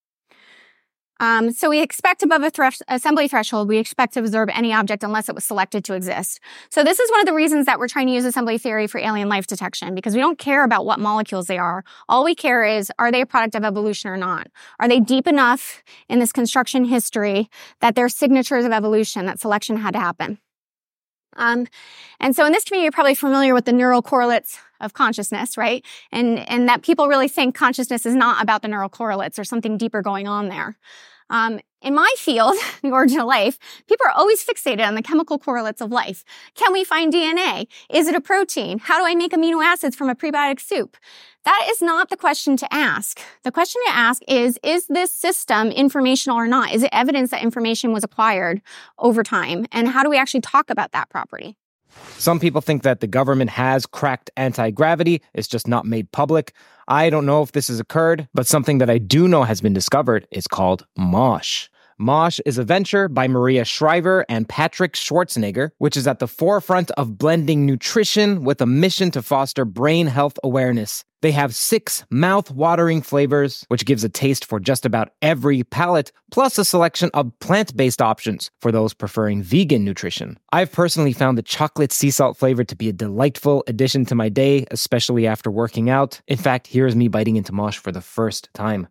So we expect above a assembly threshold, we expect to observe any object unless it was selected to exist. So this is one of the reasons that we're trying to use assembly theory for alien life detection, because we don't care about what molecules they are. All we care is, are they a product of evolution or not? Are they deep enough in this construction history that they're signatures of evolution, that selection had to happen? And so in this community, you're probably familiar with the neural correlates of consciousness, right? And that people really think consciousness is not about the neural correlates or something deeper going on there. In my field, the origin of life, people are always fixated on the chemical correlates of life. Can we find DNA? Is it a protein? How do I make amino acids from a prebiotic soup? That is not the question to ask. The question to ask is this system informational or not? Is it evidence that information was acquired over time? And how do we actually talk about that property? Some people think that the government has cracked anti-gravity. It's just not made public. I don't know if this has occurred, but something that I do know has been discovered is called MOSH. MOSH is a venture by Maria Shriver and Patrick Schwarzenegger, which is at the forefront of blending nutrition with a mission to foster brain health awareness. They have 6 mouth-watering flavors, which gives a taste for just about every palate, plus a selection of plant-based options for those preferring vegan nutrition. I've personally found the chocolate sea salt flavor to be a delightful addition to my day, especially after working out. In fact, here's me biting into MOSH for the first time.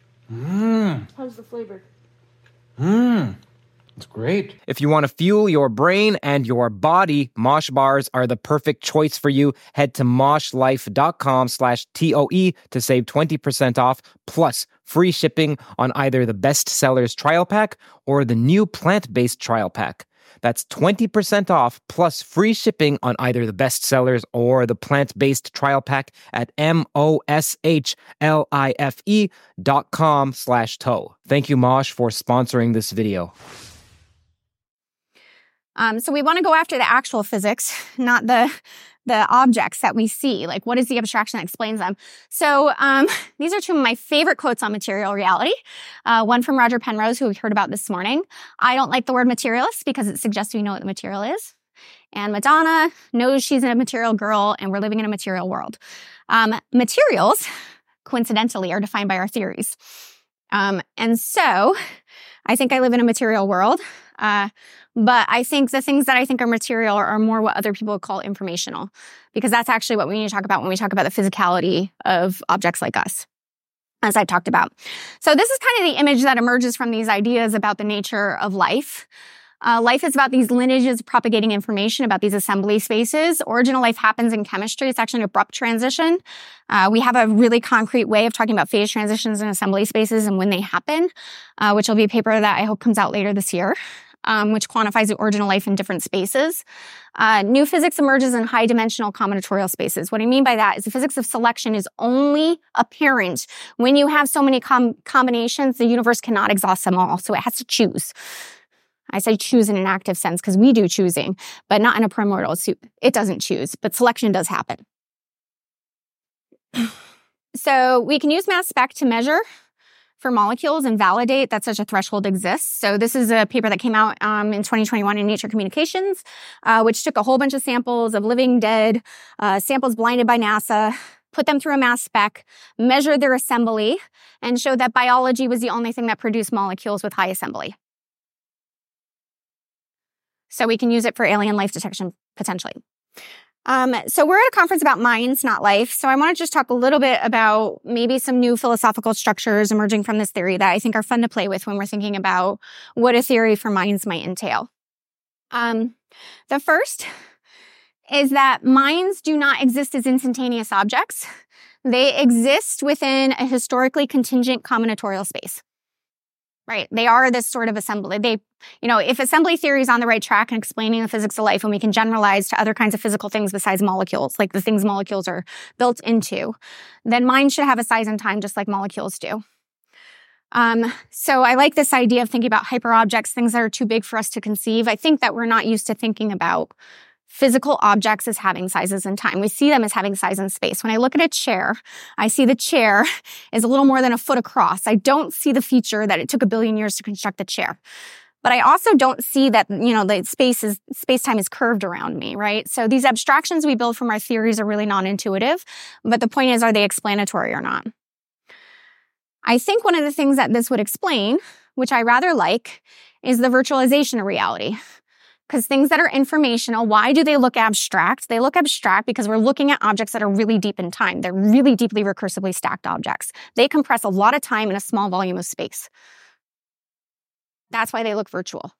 How's the flavor? It's great. If you want to fuel your brain and your body, MOSH bars are the perfect choice for you. Head to moshlife.com/TOE to save 20% off, plus free shipping on either the Best Sellers trial pack or the new plant-based trial pack. That's 20% off plus free shipping on either the Best Sellers or the plant-based trial pack at moshlife.com/toe. Thank you, MOSH, for sponsoring this video. So we want to go after the actual physics, not the objects that we see. Like, what is the abstraction that explains them? So these are 2 of my favorite quotes on material reality. One from Roger Penrose, who we heard about this morning. I don't like the word materialist because it suggests we know what the material is. And Madonna knows she's a material girl and we're living in a material world. Materials, coincidentally, are defined by our theories. And so I think I live in a material world. But I think the things that I think are material are more what other people would call informational, because that's actually what we need to talk about when we talk about the physicality of objects like us, as I talked about. So this is kind of the image that emerges from these ideas about the nature of life. Life is about these lineages propagating information about these assembly spaces. Origin of life happens in chemistry. It's actually an abrupt transition. We have a really concrete way of talking about phase transitions in assembly spaces and when they happen, which will be a paper that I hope comes out later this year. which quantifies the origin of life in different spaces. New physics emerges in high-dimensional combinatorial spaces. What I mean by that is the physics of selection is only apparent when you have so many combinations, the universe cannot exhaust them all, so it has to choose. I say choose in an active sense because we do choosing, but not in a primordial suit. It doesn't choose, but selection does happen. So we can use mass spec to measure for molecules and validate that such a threshold exists. So this is a paper that came out in 2021 in Nature Communications, which took a whole bunch of samples of living, dead, samples blinded by NASA, put them through a mass spec, measured their assembly, and showed that biology was the only thing that produced molecules with high assembly. So we can use it for alien life detection potentially. So we're at a conference about minds, not life. So I want to just talk a little bit about maybe some new philosophical structures emerging from this theory that I think are fun to play with when we're thinking about what a theory for minds might entail. The first is that minds do not exist as instantaneous objects. They exist within a historically contingent combinatorial space. Right. They are this sort of assembly. If assembly theory is on the right track in explaining the physics of life and we can generalize to other kinds of physical things besides molecules, like the things molecules are built into, then minds should have a size and time just like molecules do. So I like this idea of thinking about hyperobjects, things that are too big for us to conceive. I think that we're not used to thinking about physical objects as having sizes and time. We see them as having size and space. When I look at a chair, I see the chair is a little more than a foot across. I don't see the feature that it took 1 billion years to construct the chair. But I also don't see that, the space-time is curved around me, right? So these abstractions we build from our theories are really non-intuitive. But the point is, are they explanatory or not? I think one of the things that this would explain, which I rather like, is the virtualization of reality. Because things that are informational, why do they look abstract? They look abstract because we're looking at objects that are really deep in time. They're really deeply recursively stacked objects. They compress a lot of time in a small volume of space. That's why they look virtual.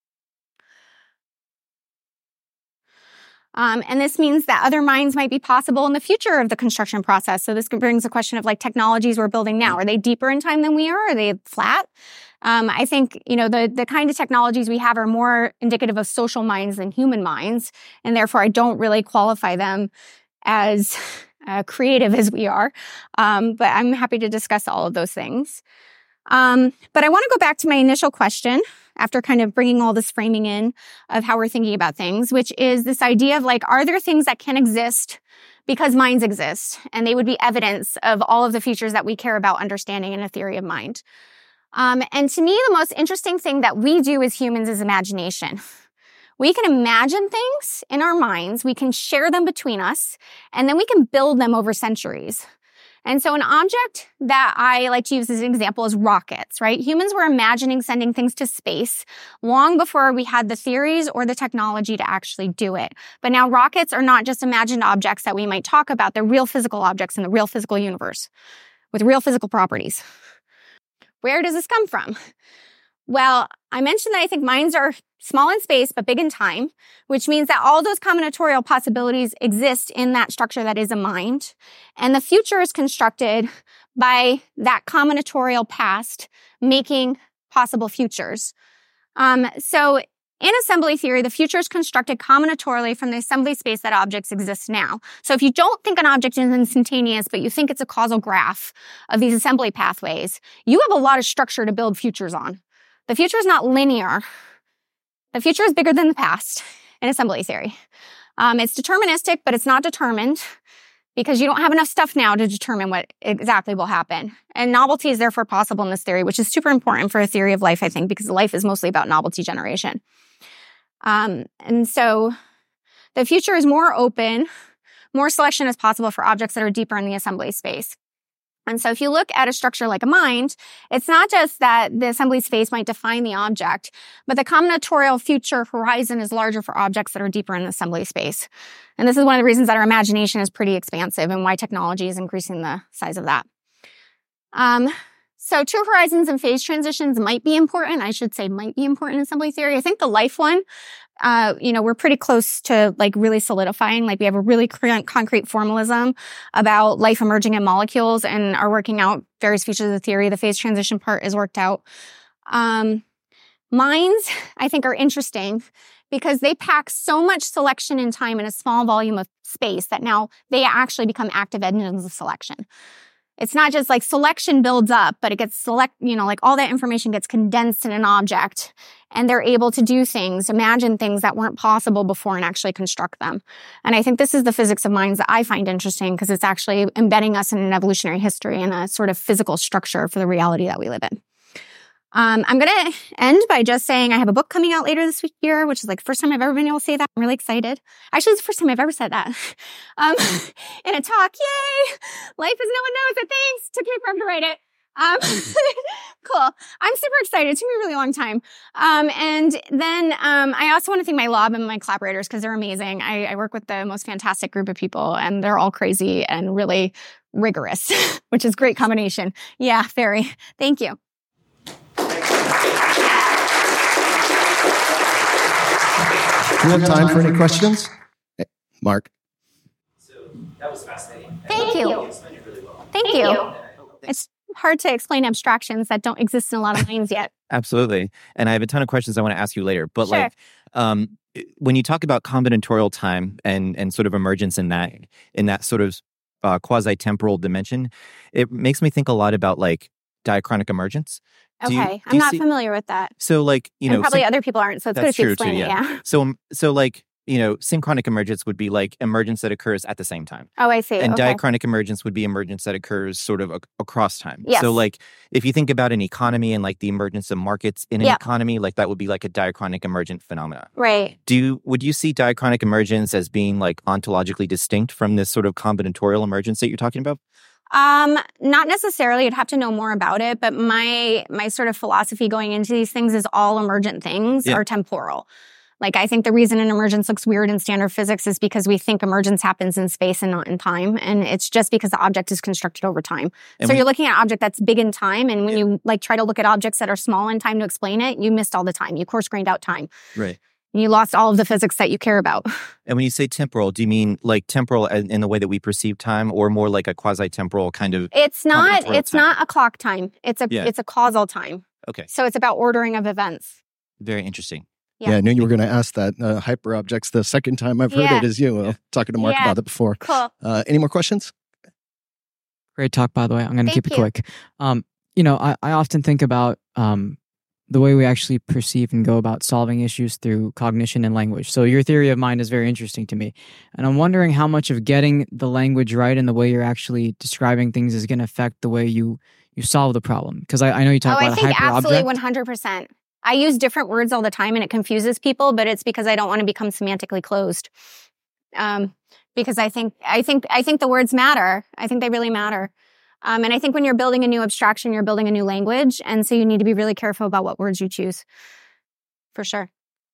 And this means that other minds might be possible in the future of the construction process. So this brings a question of technologies we're building now. Are they deeper in time than we are? Are they flat? I think, the kind of technologies we have are more indicative of social minds than human minds. And therefore, I don't really qualify them as creative as we are. But I'm happy to discuss all of those things. But I want to go back to my initial question after kind of bringing all this framing in of how we're thinking about things, which is this idea of are there things that can exist because minds exist? And they would be evidence of all of the features that we care about understanding in a theory of mind. And to me, the most interesting thing that we do as humans is imagination. We can imagine things in our minds, we can share them between us, and then we can build them over centuries. And so an object that I like to use as an example is rockets, right? Humans were imagining sending things to space long before we had the theories or the technology to actually do it. But now rockets are not just imagined objects that we might talk about. They're real physical objects in the real physical universe with real physical properties. Where does this come from? Well, I mentioned that I think minds are small in space, but big in time, which means that all those combinatorial possibilities exist in that structure that is a mind. And the future is constructed by that combinatorial past making possible futures. So in assembly theory, the future is constructed combinatorially from the assembly space that objects exist now. So if you don't think an object is instantaneous, but you think it's a causal graph of these assembly pathways, you have a lot of structure to build futures on. The future is not linear. The future is bigger than the past in assembly theory. It's deterministic, but it's not determined because you don't have enough stuff now to determine what exactly will happen. And novelty is therefore possible in this theory, which is super important for a theory of life, I think, because life is mostly about novelty generation. And so the future is more open, more selection is possible for objects that are deeper in the assembly space. And so if you look at a structure like a mind, it's not just that the assembly space might define the object, but the combinatorial future horizon is larger for objects that are deeper in the assembly space. And this is one of the reasons that our imagination is pretty expansive and why technology is increasing the size of that. So two horizons and phase transitions might be important. I should say might be important in assembly theory. I think the life one, we're pretty close to really solidifying. We have a really concrete formalism about life emerging in molecules and are working out various features of the theory. The phase transition part is worked out. Minds, I think, are interesting because they pack so much selection and time in a small volume of space that now they actually become active engines of selection. It's not just like selection builds up, but it gets like all that information gets condensed in an object, and they're able to do things, imagine things that weren't possible before and actually construct them. And I think this is the physics of minds that I find interesting because it's actually embedding us in an evolutionary history and a sort of physical structure for the reality that we live in. I'm going to end by just saying I have a book coming out later this year, which is like the first time I've ever been able to say that. I'm really excited. Actually, it's the first time I've ever said that. In a talk. Yay! Life is no one knows it. Thanks. Took me forever to write it. Cool. I'm super excited. It took me a really long time. And then I also want to thank my lab and my collaborators because they're amazing. I work with the most fantastic group of people, and they're all crazy and really rigorous, which is a great combination. Yeah, very. Thank you. Do we have time for any questions? Hey, Mark. So that was fascinating. Thank you. You explained it really well. Thank you. It's hard to explain abstractions that don't exist in a lot of minds yet. Absolutely. And I have a ton of questions I want to ask you later. But Sure. When you talk about combinatorial time and sort of emergence in that sort of quasi-temporal dimension, it makes me think a lot about like diachronic emergence. Okay. I'm not familiar with that. So like, and probably other people aren't, so it's good if you explain it, yeah. So like, synchronic emergence would be like emergence that occurs at the same time. Oh, I see. And okay. diachronic emergence would be emergence that occurs sort of across time. Yes. So like, if you think about an economy and like the emergence of markets in an economy, like that would be like a diachronic emergent phenomena. Right. Would you see diachronic emergence as being like ontologically distinct from this sort of combinatorial emergence that you're talking about? Not necessarily. You'd have to know more about it, but my sort of philosophy going into these things is all emergent things are temporal. Like, I think the reason an emergence looks weird in standard physics is because we think emergence happens in space and not in time. And it's just because the object is constructed over time. And so you're looking at an object that's big in time. And when you like try to look at objects that are small in time to explain it, you missed all the time. You coarse grained out time. Right. And you lost all of the physics that you care about. And when you say temporal, do you mean like temporal in the way that we perceive time, or more like a quasi-temporal kind of? It's not a clock time. It's a causal time. Okay. So it's about ordering of events. Very interesting. Yeah, I knew you were going to ask that. Hyperobjects, the second time I've heard it is you. Talking to Mark about it before. Cool. Any more questions? Great talk, by the way. I'm going to keep it quick. I often think about the way we actually perceive and go about solving issues through cognition and language. So your theory of mind is very interesting to me. And I'm wondering how much of getting the language right and the way you're actually describing things is going to affect the way you solve the problem. Because I know you talk about a hyperobject. I think absolutely 100%. I use different words all the time and it confuses people, but it's because I don't want to become semantically closed. Because I think the words matter. I think they really matter. And I think when you're building a new abstraction, you're building a new language. And so you need to be really careful about what words you choose. For sure.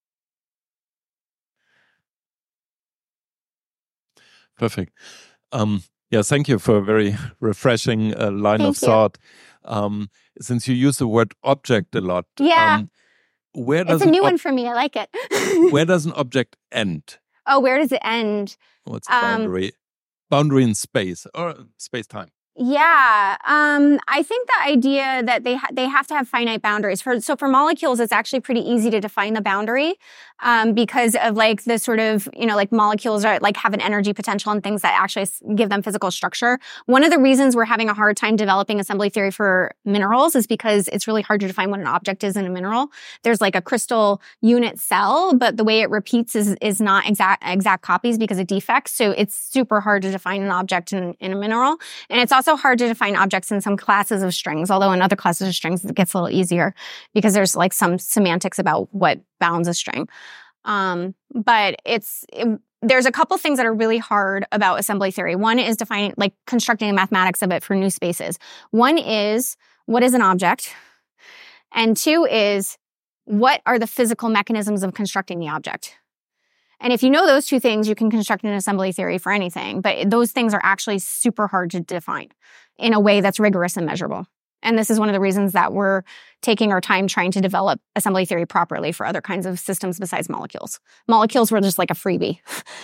Perfect. Thank you for a very refreshing line of thought. Since you use the word object a lot. Yeah. It's a new one for me. I like it. Where does an object end? Oh, where does it end? What's the boundary? Boundary in space or space-time? Yeah. I think the idea that they have to have finite boundaries. So for molecules, it's actually pretty easy to define the boundary because of like the sort of, like molecules are like have an energy potential and things that actually give them physical structure. One of the reasons we're having a hard time developing assembly theory for minerals is because it's really hard to define what an object is in a mineral. There's like a crystal unit cell, but the way it repeats is not exact copies because of defects. So it's super hard to define an object in a mineral. And it's also hard to define objects in some classes of strings, although in other classes of strings it gets a little easier because there's like some semantics about what bounds a string. But there's a couple things that are really hard about assembly theory. One is defining, like constructing the mathematics of it for new spaces. One is, what is an object? And two is, what are the physical mechanisms of constructing the object? And if you know those two things, you can construct an assembly theory for anything. But those things are actually super hard to define in a way that's rigorous and measurable. And this is one of the reasons that we're taking our time trying to develop assembly theory properly for other kinds of systems besides molecules. Molecules were just like a freebie.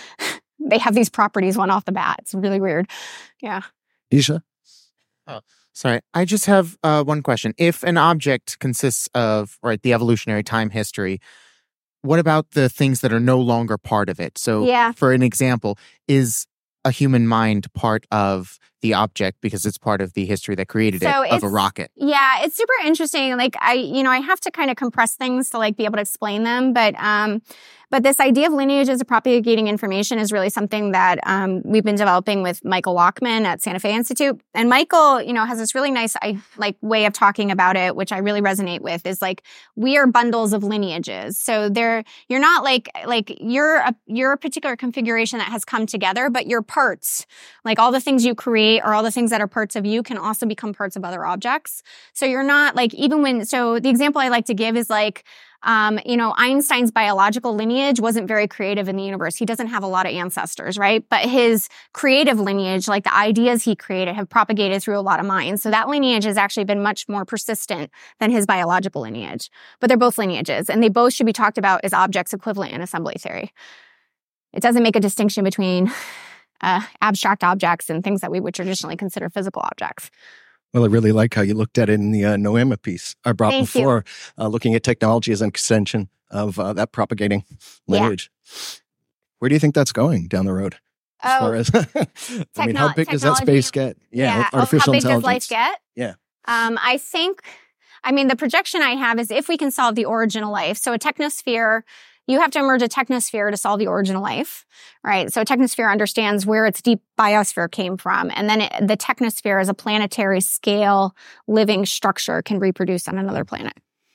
They have these properties one off the bat. It's really weird. Yeah. Isha? Sorry, I just have one question. If an object consists of, the evolutionary time history, what about the things that are no longer part of it? So, for an example, is a human mind part of the object because it's part of the history that created it, of a rocket? Yeah, it's super interesting. Like I have to kind of compress things to be able to explain them. But this idea of lineages of propagating information is really something that we've been developing with Michael Wachman at Santa Fe Institute. And Michael, has this really nice way of talking about it, which I really resonate with, is we are bundles of lineages. So you're not you're a particular configuration that has come together, but your parts, all the things you create or all the things that are parts of you can also become parts of other objects. So you're not so the example I like to give is Einstein's biological lineage wasn't very creative in the universe. He doesn't have a lot of ancestors, right? But his creative lineage, the ideas he created, have propagated through a lot of minds. So that lineage has actually been much more persistent than his biological lineage. But they're both lineages, and they both should be talked about as objects equivalent in assembly theory. It doesn't make a distinction between abstract objects and things that we would traditionally consider physical objects. Well, I really like how you looked at it in the Noema piece I brought before, looking at technology as an extension of that propagating lineage. Where do you think that's going down the road? As far as, how big does that space get? Artificial intelligence. How big does life get? Yeah. I think, the projection I have is if we can solve the origin of life. So a technosphere, you have to emerge a technosphere to solve the origin of life, right? So a technosphere understands where its deep biosphere came from. And then the technosphere as a planetary scale living structure can reproduce on another planet.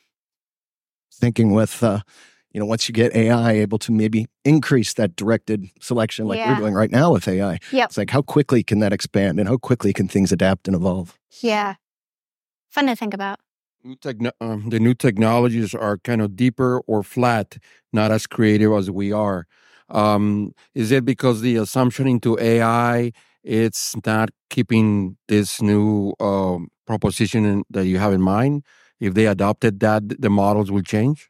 Thinking with, once you get AI able to maybe increase that directed selection like we're doing right now with AI, it's how quickly can that expand and how quickly can things adapt and evolve? Yeah. Fun to think about. The new technologies are kind of deeper or flat, not as creative as we are. Is it because the assumption into AI, it's not keeping this new proposition that you have in mind? If they adopted that, the models will change?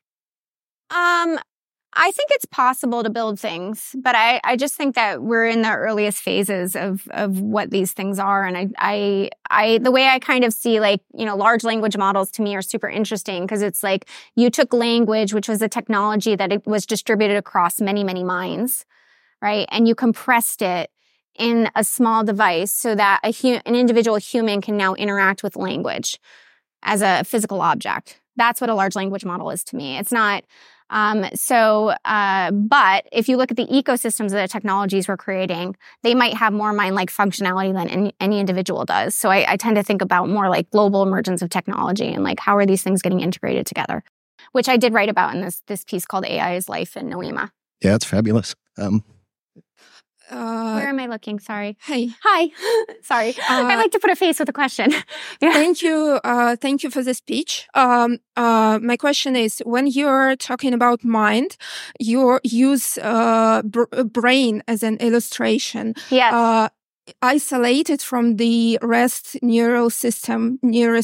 I think it's possible to build things, but I just think that we're in the earliest phases of what these things are. And I the way I kind of see large language models to me are super interesting because it's you took language, which was a technology that it was distributed across many, many minds, right? And you compressed it in a small device so that an individual human can now interact with language as a physical object. That's what a large language model is to me. It's not. But if you look at the ecosystems of the technologies we're creating, they might have more mind-like functionality than any individual does. So I tend to think about more global emergence of technology and how are these things getting integrated together, which I did write about in this piece called AI is Life in Noema. Yeah, it's fabulous. Where am I looking? Sorry. Hey. Hi. Sorry. I like to put a face with a question. Thank you. Thank you for the speech. My question is, when you're talking about mind, you use brain as an illustration. Yes. Isolated from the rest nervous system.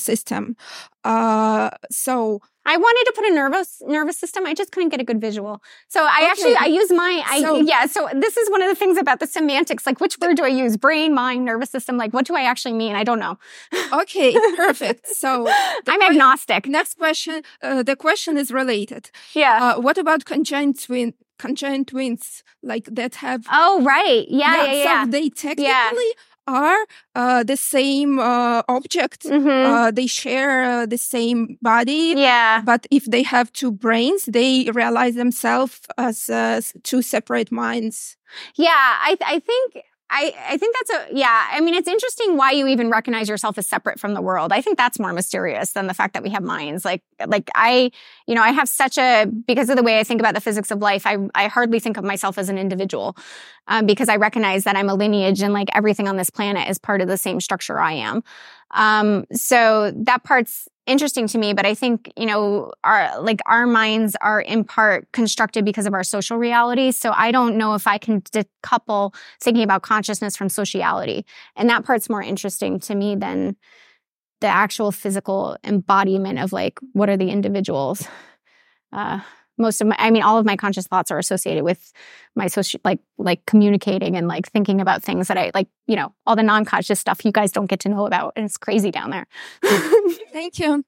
So I wanted to put a nervous system. I just couldn't get a good visual. So I use so this is one of the things about the semantics. Which word do I use? Brain, mind, nervous system. What do I actually mean? I don't know. Okay, perfect. So I'm agnostic. Next question. The question is related. Yeah. What about conjoined twins that have? Oh, right. Yeah. So they technically are the same object. Mm-hmm. They share the same body. Yeah. But if they have two brains, they realize themselves as two separate minds. Yeah, I think that's it's interesting why you even recognize yourself as separate from the world. I think that's more mysterious than the fact that we have minds. I have because of the way I think about the physics of life, I hardly think of myself as an individual, because I recognize that I'm a lineage and everything on this planet is part of the same structure I am. So that part's interesting to me, but I think, our minds are in part constructed because of our social reality. So I don't know if I can decouple thinking about consciousness from sociality. And that part's more interesting to me than the actual physical embodiment of what are the individuals. all of my conscious thoughts are associated with my like communicating and like thinking about things that I like, all the non-conscious stuff you guys don't get to know about. And it's crazy down there. Thank you.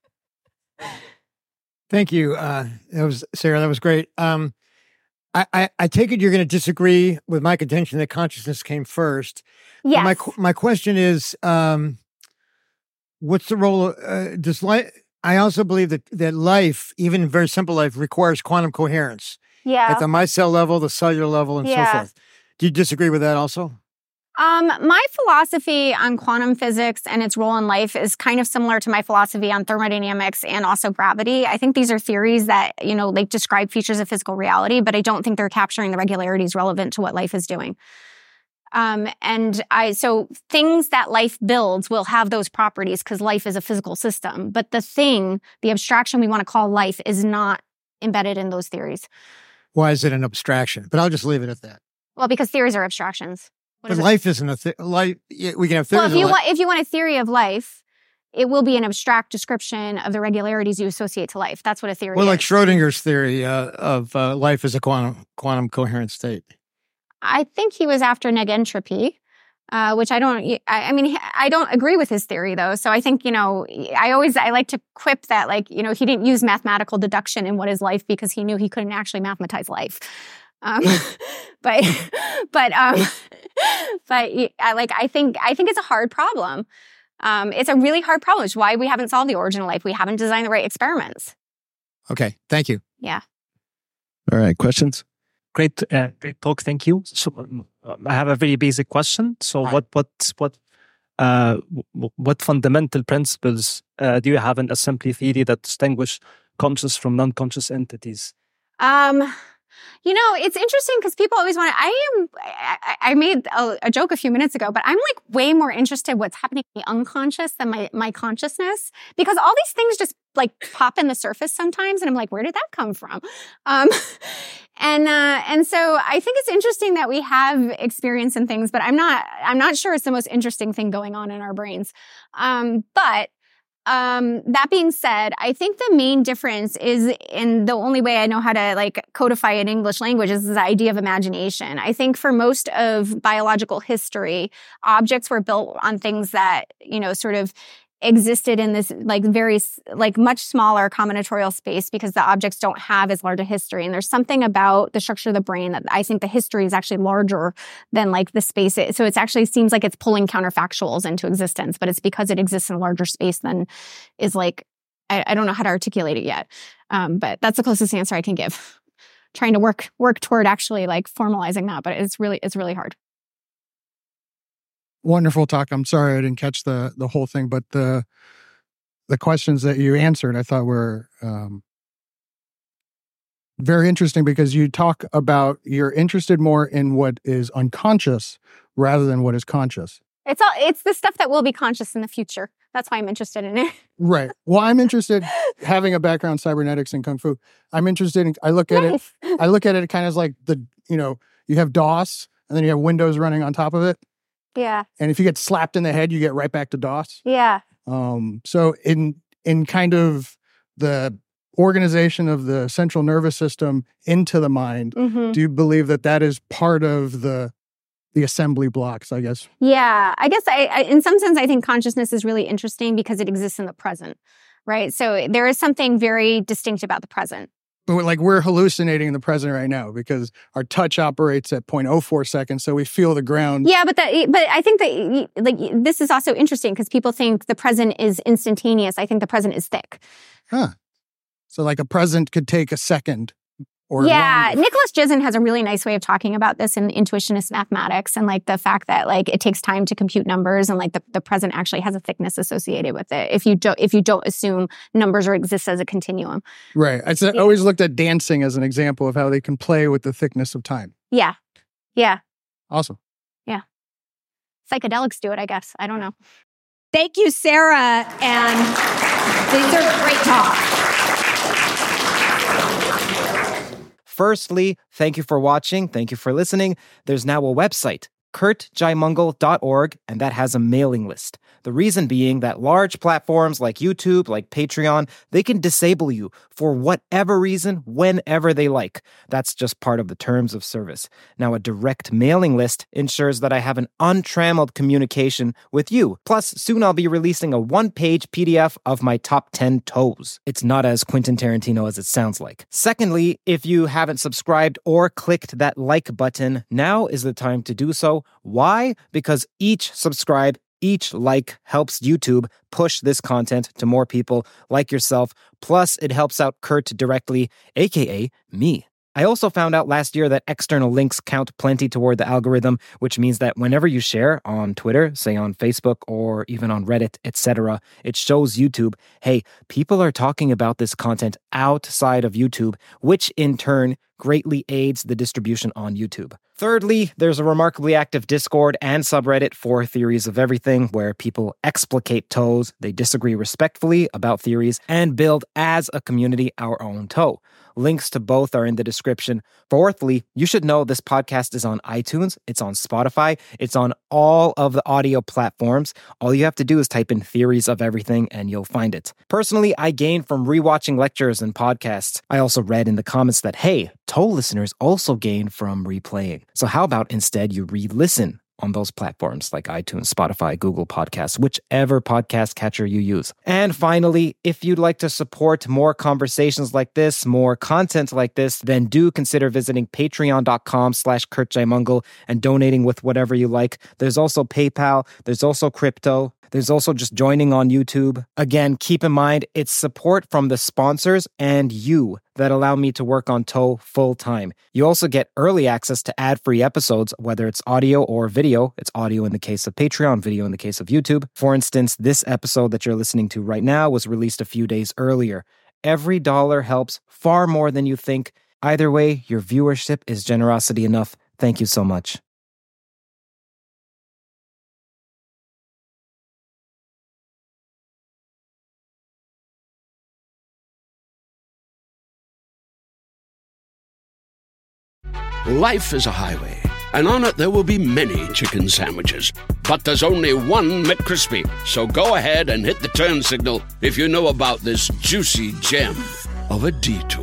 Thank you. Sarah, that was great. I take it you're going to disagree with my contention that consciousness came first. Yes. My question is, what's the role does life? I also believe that life, even very simple life, requires quantum coherence. Yeah. At the micelle level, the cellular level, and so forth. Do you disagree with that also? My philosophy on quantum physics and its role in life is kind of similar to my philosophy on thermodynamics and also gravity. I think these are theories that, like describe features of physical reality, but I don't think they're capturing the regularities relevant to what life is doing. So things that life builds will have those properties because life is a physical system. But the abstraction we want to call life is not embedded in those theories. Why is it an abstraction? But I'll just leave it at that. Well, because theories are abstractions. But life isn't life. We can have theories. Well, if you want a theory of life, it will be an abstract description of the regularities you associate to life. That's what a theory is. Well, like Schrodinger's theory of life as a quantum coherent state. I think he was after negentropy, which I don't agree with his theory though. So I think, I like to quip that he didn't use mathematical deduction in what is life because he knew he couldn't actually mathematize life. I think it's a hard problem. It's a really hard problem. It's why we haven't solved the origin of life. We haven't designed the right experiments. Okay. Thank you. Yeah. All right. Questions? Great talk. Thank you. So I have a very basic question. So what fundamental principles do you have in assembly theory that distinguish conscious from non-conscious entities? It's interesting because people always want to, I made a joke a few minutes ago, but I'm like way more interested in what's happening in the unconscious than my consciousness, because all these things just like pop in the surface sometimes. And I'm like, where did that come from? And so I think it's interesting that we have experience in things, but I'm not sure it's the most interesting thing going on in our brains. That being said, I think the main difference is, in the only way I know how to codify in English language, is the idea of imagination. I think for most of biological history, objects were built on things that, sort of existed in this very much smaller combinatorial space because the objects don't have as large a history. And there's something about the structure of the brain that I think the history is actually larger than the space. So it actually seems like it's pulling counterfactuals into existence, but it's because it exists in a larger space than is I don't know how to articulate it yet. But that's the closest answer I can give. Trying to work toward actually formalizing that, but it's really hard. Wonderful talk. I'm sorry I didn't catch the whole thing, but the questions that you answered I thought were very interesting, because you talk about you're interested more in what is unconscious rather than what is conscious. It's the stuff that will be conscious in the future. That's why I'm interested in it. Right. Well, I'm interested, having a background in cybernetics and kung fu. I'm interested in, I look at it kind of like you have DOS and then you have Windows running on top of it. Yeah. And if you get slapped in the head, you get right back to DOS. Yeah. So in kind of the organization of the central nervous system into the mind, do you believe that is part of the assembly blocks, I guess? Yeah. I guess I in some sense, I think consciousness is really interesting because it exists in the present, right? So there is something very distinct about the present. But we're hallucinating in the present right now because our touch operates at 0.04 seconds, so we feel the ground. Yeah, but I think that this is also interesting because people think the present is instantaneous. I think the present is thick. Huh. So a present could take a second. Yeah, Nicholas Jizn has a really nice way of talking about this in Intuitionist Mathematics, and the fact that it takes time to compute numbers, and the present actually has a thickness associated with it if you don't assume numbers or exist as a continuum. Right. I always looked at dancing as an example of how they can play with the thickness of time. Yeah. Yeah. Awesome. Yeah. Psychedelics do it, I guess. I don't know. Thank you, Sarah, and these are great talks. Firstly, thank you for watching. Thank you for listening. There's now a website, kurtjaimungal.org, and that has a mailing list. The reason being that large platforms like YouTube, like Patreon, they can disable you for whatever reason, whenever they like. That's just part of the terms of service. Now, a direct mailing list ensures that I have an untrammeled communication with you. Plus, soon I'll be releasing a one-page PDF of my top 10 toes. It's not as Quentin Tarantino as it sounds like. Secondly, if you haven't subscribed or clicked that like button, now is the time to do so. Why? Because each subscribe, each like helps YouTube push this content to more people like yourself. Plus, it helps out Kurt directly, aka me. I also found out last year that external links count plenty toward the algorithm, which means that whenever you share on Twitter, say on Facebook or even on Reddit, etc., it shows YouTube, hey, people are talking about this content outside of YouTube, which in turn greatly aids the distribution on YouTube. Thirdly, there's a remarkably active Discord and subreddit for Theories of Everything, where people explicate toes, they disagree respectfully about theories, and build as a community our own toe. Links to both are in the description. Fourthly, you should know this podcast is on iTunes, it's on Spotify, it's on all of the audio platforms. All you have to do is type in Theories of Everything and you'll find it. Personally, I gain from rewatching lectures and podcasts. I also read in the comments that, hey, toe listeners also gain from replaying. So how about instead you re-listen on those platforms like iTunes, Spotify, Google Podcasts, whichever podcast catcher you use. And finally, if you'd like to support more conversations like this, more content like this, then do consider visiting patreon.com/kurtjaimungal and donating with whatever you like. There's also PayPal, there's also crypto, there's also just joining on YouTube. Again, keep in mind, it's support from the sponsors and you that allow me to work on Toe full time. You also get early access to ad-free episodes, whether it's audio or video. It's audio in the case of Patreon, video in the case of YouTube. For instance, this episode that you're listening to right now was released a few days earlier. Every dollar helps far more than you think. Either way, your viewership is generosity enough. Thank you so much. Life is a highway, and on it there will be many chicken sandwiches. But there's only one McCrispy. So go ahead and hit the turn signal if you know about this juicy gem of a detour.